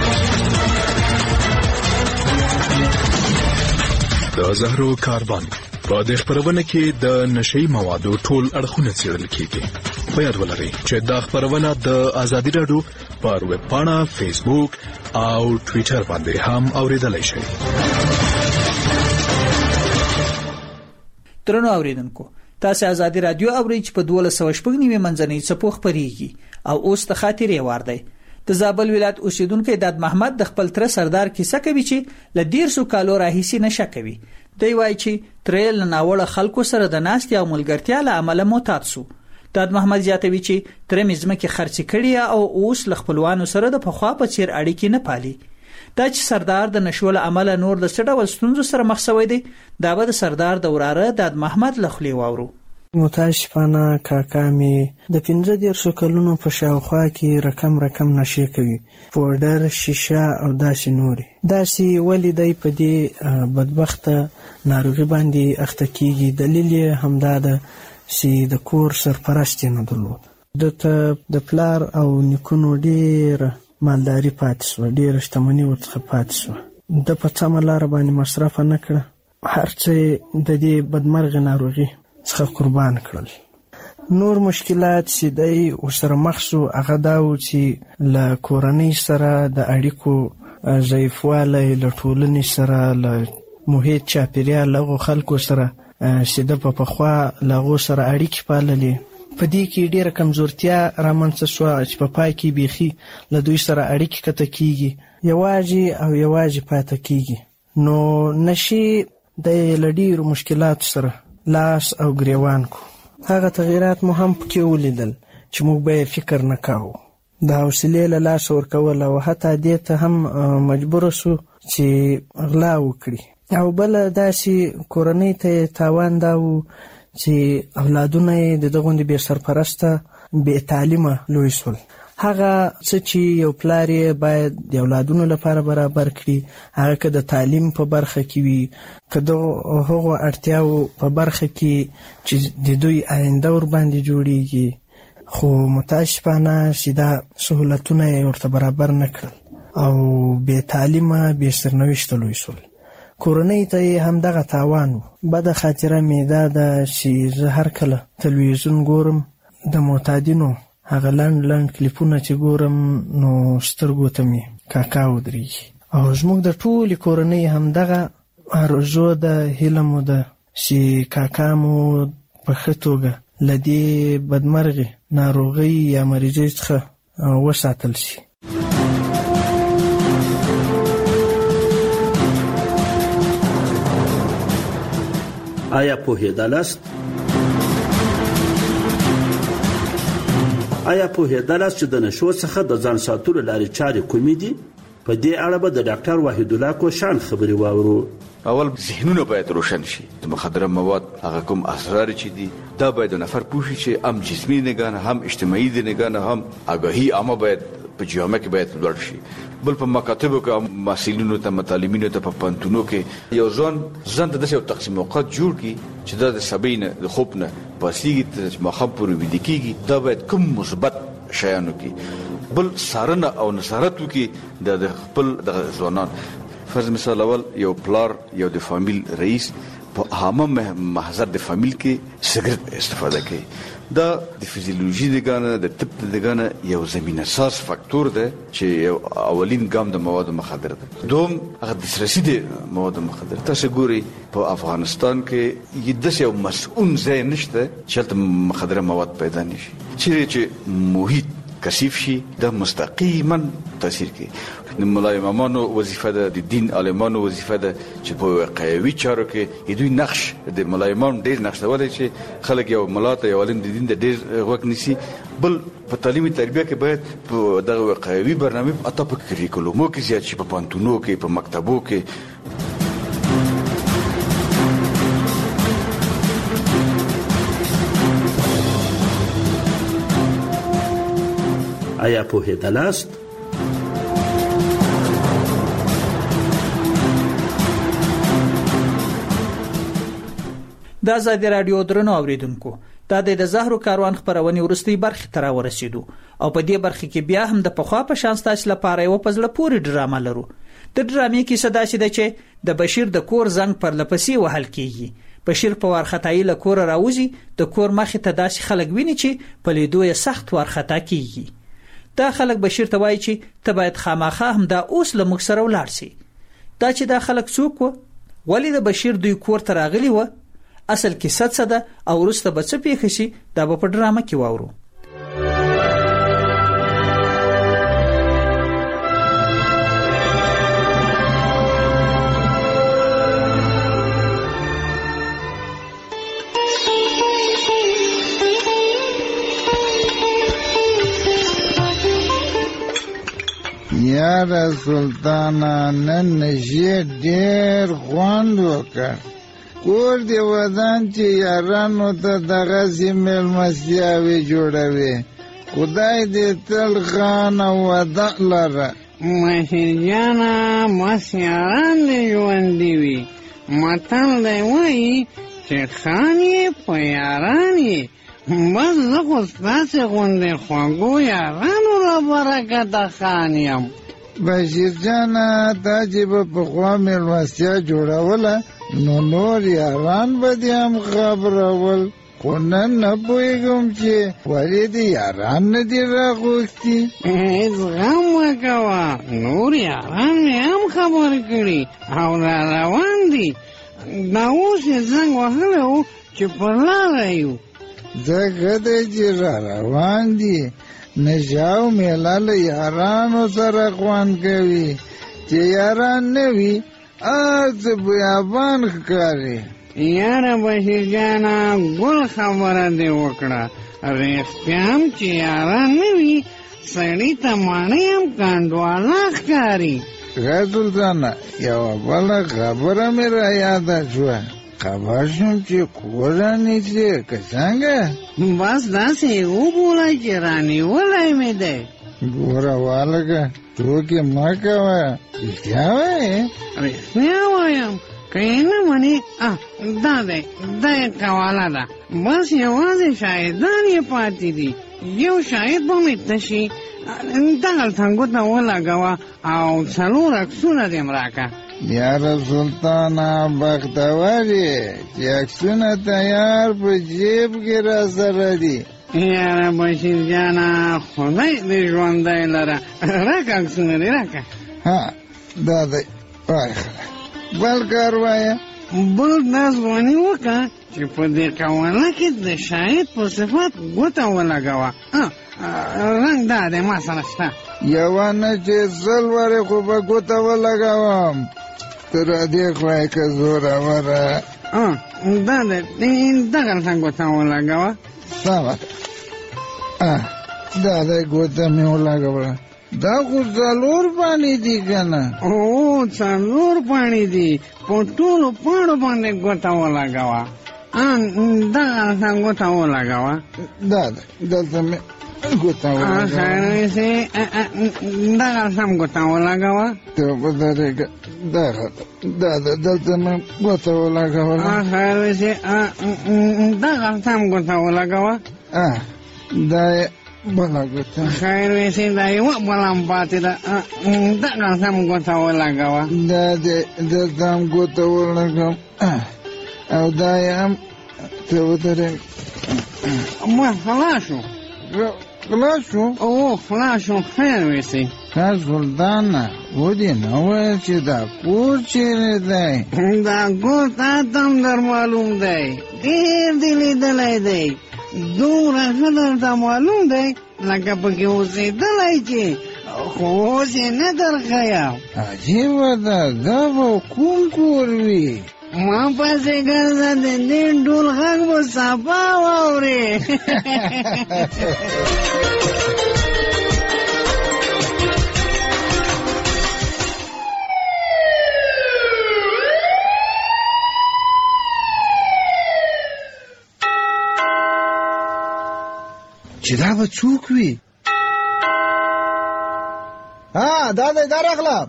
د زهرو کاروان په دې خبرونه کې د نشئی موادو ټول اړخونه څېړل کیږي. په یاد ولرئ چې دا خبرونه د ازادي رادیو پر ویب پاڼه، فیسبوک او ټوئیټر باندې هم اوریدلای شئ. ترنو اوریدونکو تاسو ازادي رادیو اورئ چې په 1290 منځنۍ څپو خبريږي او اوس ته خاطرې وار دی. د زابل ولایت اوسیدونکو داد محمد د خپل تر سردار کیسه کوي چې ل 150 کالو راهیسي نشه کوي. دی وایي چې ترېل ناوړه خلکو سره د ناست یا ملګرتیا له عمله معتاد سو. داد محمد زیاتوي چې تر مزمه کې خرڅ کړي او اوس ل خپلوانو سره د پخوا په چیر اړیکې نه پالي. دا چې سردار د نشول عمله نور د سټول ستونزو سره مخ شوی دی دا به د سردار د وراره داد محمد لخلی واورو. متاسفانه کاکا می د 15 کلونو په شاوخوا کې رقم نشي کوي پودر شیشه او داسې نوري داسې ولیدای په دې بدبخته ناروغي باندې اخته کیږي. دلیل همدا ده چې د کور سرپرست نه درلود د پلار او نیکونو ډیر مالداري پاتې شو ډیر شتمنۍ ورڅخه پاتې شو د په څمه لار باندې مصرف نه کړ هر څه د دې بدمرغ ناروغي څخه قربان کړل. نور مشکلات چې دی ورسره مخ شو هغه دا و چې له کورنۍ سره د اړیکو ضعیفوالی له ټولنې سره له محیط چاپیریال له خلکو سره چې د په پخوا له هغو سره اړیکې پاللې په دې کې ډېره کمزورتیا رامنځته شوه چې په پای کې بیخي له دوی سره اړیکې قطع کیږي یوازې پاتې کیږي. نو نشي د له ډېرو مشکلاتو سره لاس او ګریوان کو. هغه تغیرات مو هم پکې ولیدل چې موږ به فکر نه کاوه. د حوصلې له لاس ورکول او حتی دې ته هم مجبور شو چې غلا وکړي او بل داسې کورنۍ ته تاوان دا و چې اولادونه د دغه بې سرپرسته بې تعلیمه لوی شول. هغه څه چې یو پلار یې باید د اولادونو لپاره برابر کړي، هغه که د تعلیم په برخه کې وي، که د هغو اړتیاو په برخه کې چې د دوی آینده ورباندې جوړیږي، خو متاسفانه چې دا سهولتونه یې ورته برابر نه کړل او بې تعلیمه بې سرنوشته لوی شول. کورنۍ ته یې همدغه تاوان و. بده خاطره مې دا ده چې زه هر کله تلویزیون ګورم، د معتادینو هغه لنډ کلیپونه چې ګورم نو سترګو ته مې کاکا ودرېږي. او زموږ د ټولې کورنۍ همدغه آرزو ده، هیله مو ده چې کاکا مو په ښه توګه له دې بدمرغې ناروغۍ یا مریضۍ څخه وساتل شي. آیا پوهېدلاست چې د نشو څخه د ځان ساتلو لارې چارې کومې دي؟ په دې اړه به د ډاکټر وحید الله کوشان خبرې واورو. اول ذهنونه باید روشن شي. د مخدره مواد هغه کوم اسرار چې دي دا باید نفر پوه شي چې هم جسمي نگاه هم اجتماعي نگاه هم آگاهی عامه باید په جامعه کې باید لوړ شي. بل په مکاتبو کې مسؤلینو ته متعلمینو ته په پانتونو کې یو ځان ته د یو تقسیم اوقات جوړ کی چې دا د سبینه د خوب نه پاسیږي چې مخه پورې ودی کیږي. دا باید کوم مثبت شیانو کې بل سارنه او نصارت وکي د خپل د ځوانان. فرض مثال اول یو پلار یو د فامیل رئیس په عامه محضر د فامیل کې سیګریټ استفاده کوي. دا د فزیولوژي دغه د طب دغه یو زمينه اساس فاکتور ده چې یو اولین ګام د مواد مخدره ده. دوم هغه د سرسي د مواد مخدره. تاسو ګوري په افغانستان کې د یو مسؤل ځای نشته چې مخدره مواد پیدا نشي. چې محیط کثیف شي دا مستقیما تاثیر کوي. د مولای امامانو وظیفه ده، د دین عالمانو وظیفه ده چې په واقعي چارو کې دوی نقش د مولای امام ډېر نقش ولري چې خلک یو ملاته یو علم د دین د ډېر وخت نسی. بل په تعلیمي تربیه کې باید په دغه واقعي برنامه اته په کریکولومو کې زیات شي، په پانتونو کې، په مکتبو کې. آیا پوهېدلاست؟ د آزادي رادیو درنو اوریدونکو، دا د زهرو کاروان خبرونې ورستۍ برخه تر ورسېدو او په دې برخه کې بیا هم د پخوا په شان ستاسو لپاره یو پزله پوری ډرامه لرو. د ډرامې کې صدا شي چې د بشیر د کور زنګ پر لپسې وهل کیږي. بشیر په وارخطایي له کور راوځي، د کور مخې ته داسې خلک ویني چې په لیدو یې سخت وارخطا کیږي. دا خلک بشیر ته وایي چې ته باید خامخا هم دا اوس له موږ سره ولاړ شي. دا چې دا خلک څوک و؟ ولې د بشیر دوی کور ته راغلي و؟ اصل کیسه څه ده او وروسته به څه پیښ شي دا به په ډرامه کې واورو. یاره سلطانه نن نشي ډېر خوند وکړ. کور دی ودان چې یارانو ته دغسې مېلمستیاوې جوړوي. خدای دې تل خان او وده لره. مشر جانه مس یاران دې ژوندي وي. متل دی وایي چې خان یې په یاران یې. بس زه خو ستاسې غوندې خوږو یارانو را برکته خان یم. بشیر جانه تا چې به پخوا مېلمستیا جوړوله نو نور یاران به دې هم خبرول. خو نن نه پوهېږم چې ولې دې یاران نه دي راغوښتي. هېڅ غم مه کوه، نور یاران مې هم خبر کړي او را روان دي. دا اوس یې زنګ وهلی و چې پر لاره یو. ځکه دی چې را روان دي. نشه او میله له یارانو سره خوند کوي. چې یاران نه وي هر څه بیابان ښکاري. یاره بشیر جانه ګل خبره دې وکړه. رښتیا هم چې یاران نه وي سړي ته ماڼۍ هم کنډواله ښکاري. ښه سلطانه یوه بله خبره مې را یاده شوه. خبر شم چې کور رانیسې که څنګه؟ بس داسې وبولی چې رانیولی مې دی. ګوره والګه ټوکې مه کوه رښتیا وایې رښتیا وایم که یې نه منې دا دی دا یې قواله ده بس یوازې شاهدان یې پاتې دي یو شاهد به مې تشي دغلته ګوته ولګوه او 4 عکسونه دې م راکړه یاره سلطانه بختور یې چې عکسونه تیار په جیب کې را سره دي یاره بشیر جانه خدای دې ژوندی لره راکړه عکسونه دې راکړه ها دا دی وایه بل کار وایه بل دا ځواني وکړه چې په دې قواله کې د شاهد په صفت ګوته ولګوه رنګ دا دی ما سره شته یوه نه چې 100 وارې خو به ګوته ولګوم ته را دې خدای که زوروره دا دی دغلته ګوته ولګوه سمه ده دا دی ګوته مې ولګوله دا خو 4 پاڼې دي که نه 4 پاڼې دي په ټولو پاڼو باندې ګوته ولګوه دغلته ګوته ولګوه دا ده دلته مې ګوته ولګوه دغلته هم ګوته ولګوه ته ودرېږه دا ده دلته مې ګوته ولګوله دغلته هم ګوته ولګوه دا یې بله ګوته خیر ویسې دا یوه بله هم پاتې ده دغلته هم ګوته ولګوه دا دې دلته هم ګوته ولګوم او دا یې هم ته ودرېږه ما خلاص شو خلاص شو خلاص شو خیر ویسې ښه سلطانه ودې نه ویل چې دا کور چیرې دی دا کور تا ته هم در معلوم دی ډېر دې لیدلی دی دومره ښه درته معلوم دی لکه پکې اوسېدلی چې خو اوس یې نه درښیم عجیبه ده دا به کوم کور وي ما پسې ګرځه د دې ډول غږ به صفا واورې چې دا به څوک وي دا دی دا راغله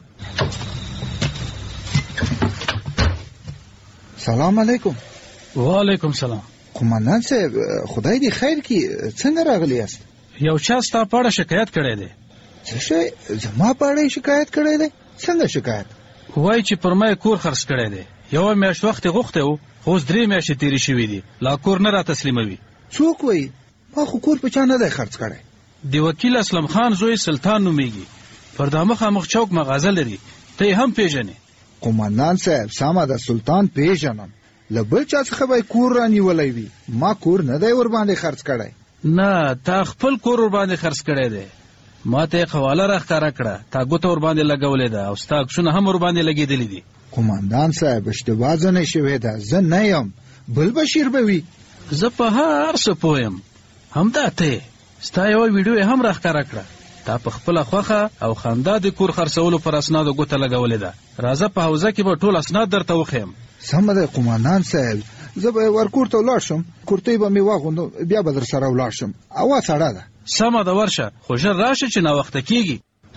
سلام علیکم وعلیکم سلام قمندان صاحب خدای دې خیر کړي څنګه راغلی یاست یو چا ستا په اړه شکایت کړی دی څه شی زما په اړه شکایت کړی دی څنګه شکایت وایي چې پر ما کور خرڅ کړی دی یوه میاشت وخت یې غوښتی و خو اوس 3 میاشتې تېرې شوي دي لا کور نه را تسلیموي څوک وایي ما خو کور په چا نه دی خرڅ کړی د وکیل اسلم خان زوی سلطان نومیږي پر دا مخامخ چوک مغازه لري ته یې هم پیژنې قمندان صاحب سمه ده سلطان پیژنم له بل چا څخه به کور رانیولی وي ما کور نه دی ورباندې خرڅ کړی نه تا خپل کور ورباندې خرڅ کړی دی ما ته یې قواله راښکاره کړه تا ګوته ورباندې لګولې ده او ستا عکسونه هم ورباندې لګېدلي دي قمندان صاحب اشتباه ځنې شوې ده زه نه یم بل بشیر به وي زه په هر څه پوه یم همدا ته ستا یوه ویډیو یې هم راښکاره کړه تا په خپله خوښه او خندا د کور خرڅولو پر اسنادو ګوته لګولې ده راځه په حوزه کې به ټول اسناد درته وښیم سمه ده قمندان صاحب زه به ورکور ته ولاړ شم کورتۍ به مې واغوندم بیا به در سره ولاړ شم هوا سړه ده سمه ده ورشه خو ژر راشه چې ناوخته کېږي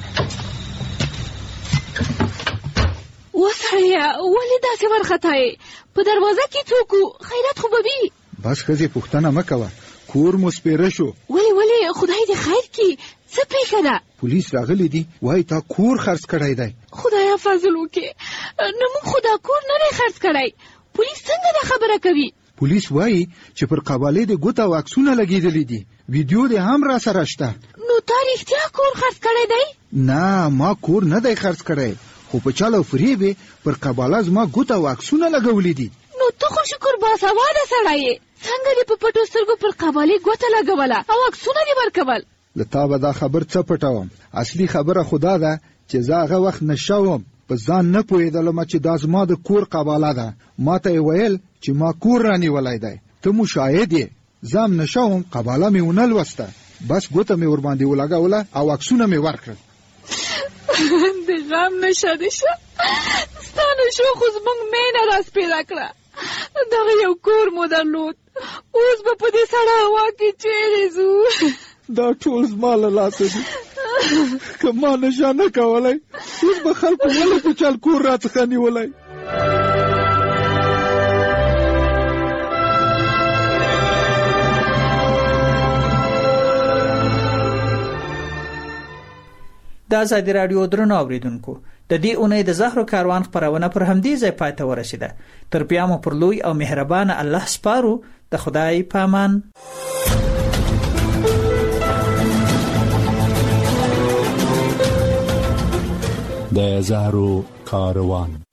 وسړیه ولې داسې وارخطایې په دروازه کې څوک و خیرات خو به وي بس ښځې پوښتنه مه کوه کور مو سپېره شو ولې خدای دې خیر کړي څه پېښه ده پولیس راغلی دي وایي تا کور خرڅ کړی دی خدایه فضل وکړې نه موږ خو دا کور نه دی خرڅ کړی پولیس څنګه دا خبره کوي پولیس وایي چې پر قبالې د ګوته او عکسونه لګېدلي دي ویډیو دې هم را سره شته نو تا رښتیا کور خرڅ کړی دی نه ما کور نه دی خرڅ کړی خو په چل او فریب یې پر قباله زما ګوته او عکسونه لګولي دي نو ته خو شکر باسواده سړی یې څنګه دې په پټو سترګو پر قبالې ګوته لګوله او عکسونه دې ورکول له تا به دا خبر څه پټوم اصلي خبره خو دا ده چې زه هغه وخت نشه وم په ځان نه پوهېدلم چې دا زما د کور قباله ده ما ته یې ویل چې ما کور رانیولی دی ته مو شاهد یې زه هم نشه وم قباله مې ونه لوسته بس ګوته مې ورباندې ولګوله او عکسونه مې ورکړل د غم نشه دې شه ستا نشو خو زموږ مینه راسپېره کړه دغه یو کور مو درلود اوس به په دې سړه هوا کې چیرې ځو دا ټول زما له لاسه دي که ما نشه نه کولای اوس به خلکو ولې په چل کور راڅخه نیولی. د ازادي راډیو درنو اوریدونکو د دې اونۍ د زهرو کاروان خپرونه پر همدې ځای پای ته ورسیده. تر بیا مو پر لوی او مهربان الله سپارو. د خدای پامان. د زهرو کاروان.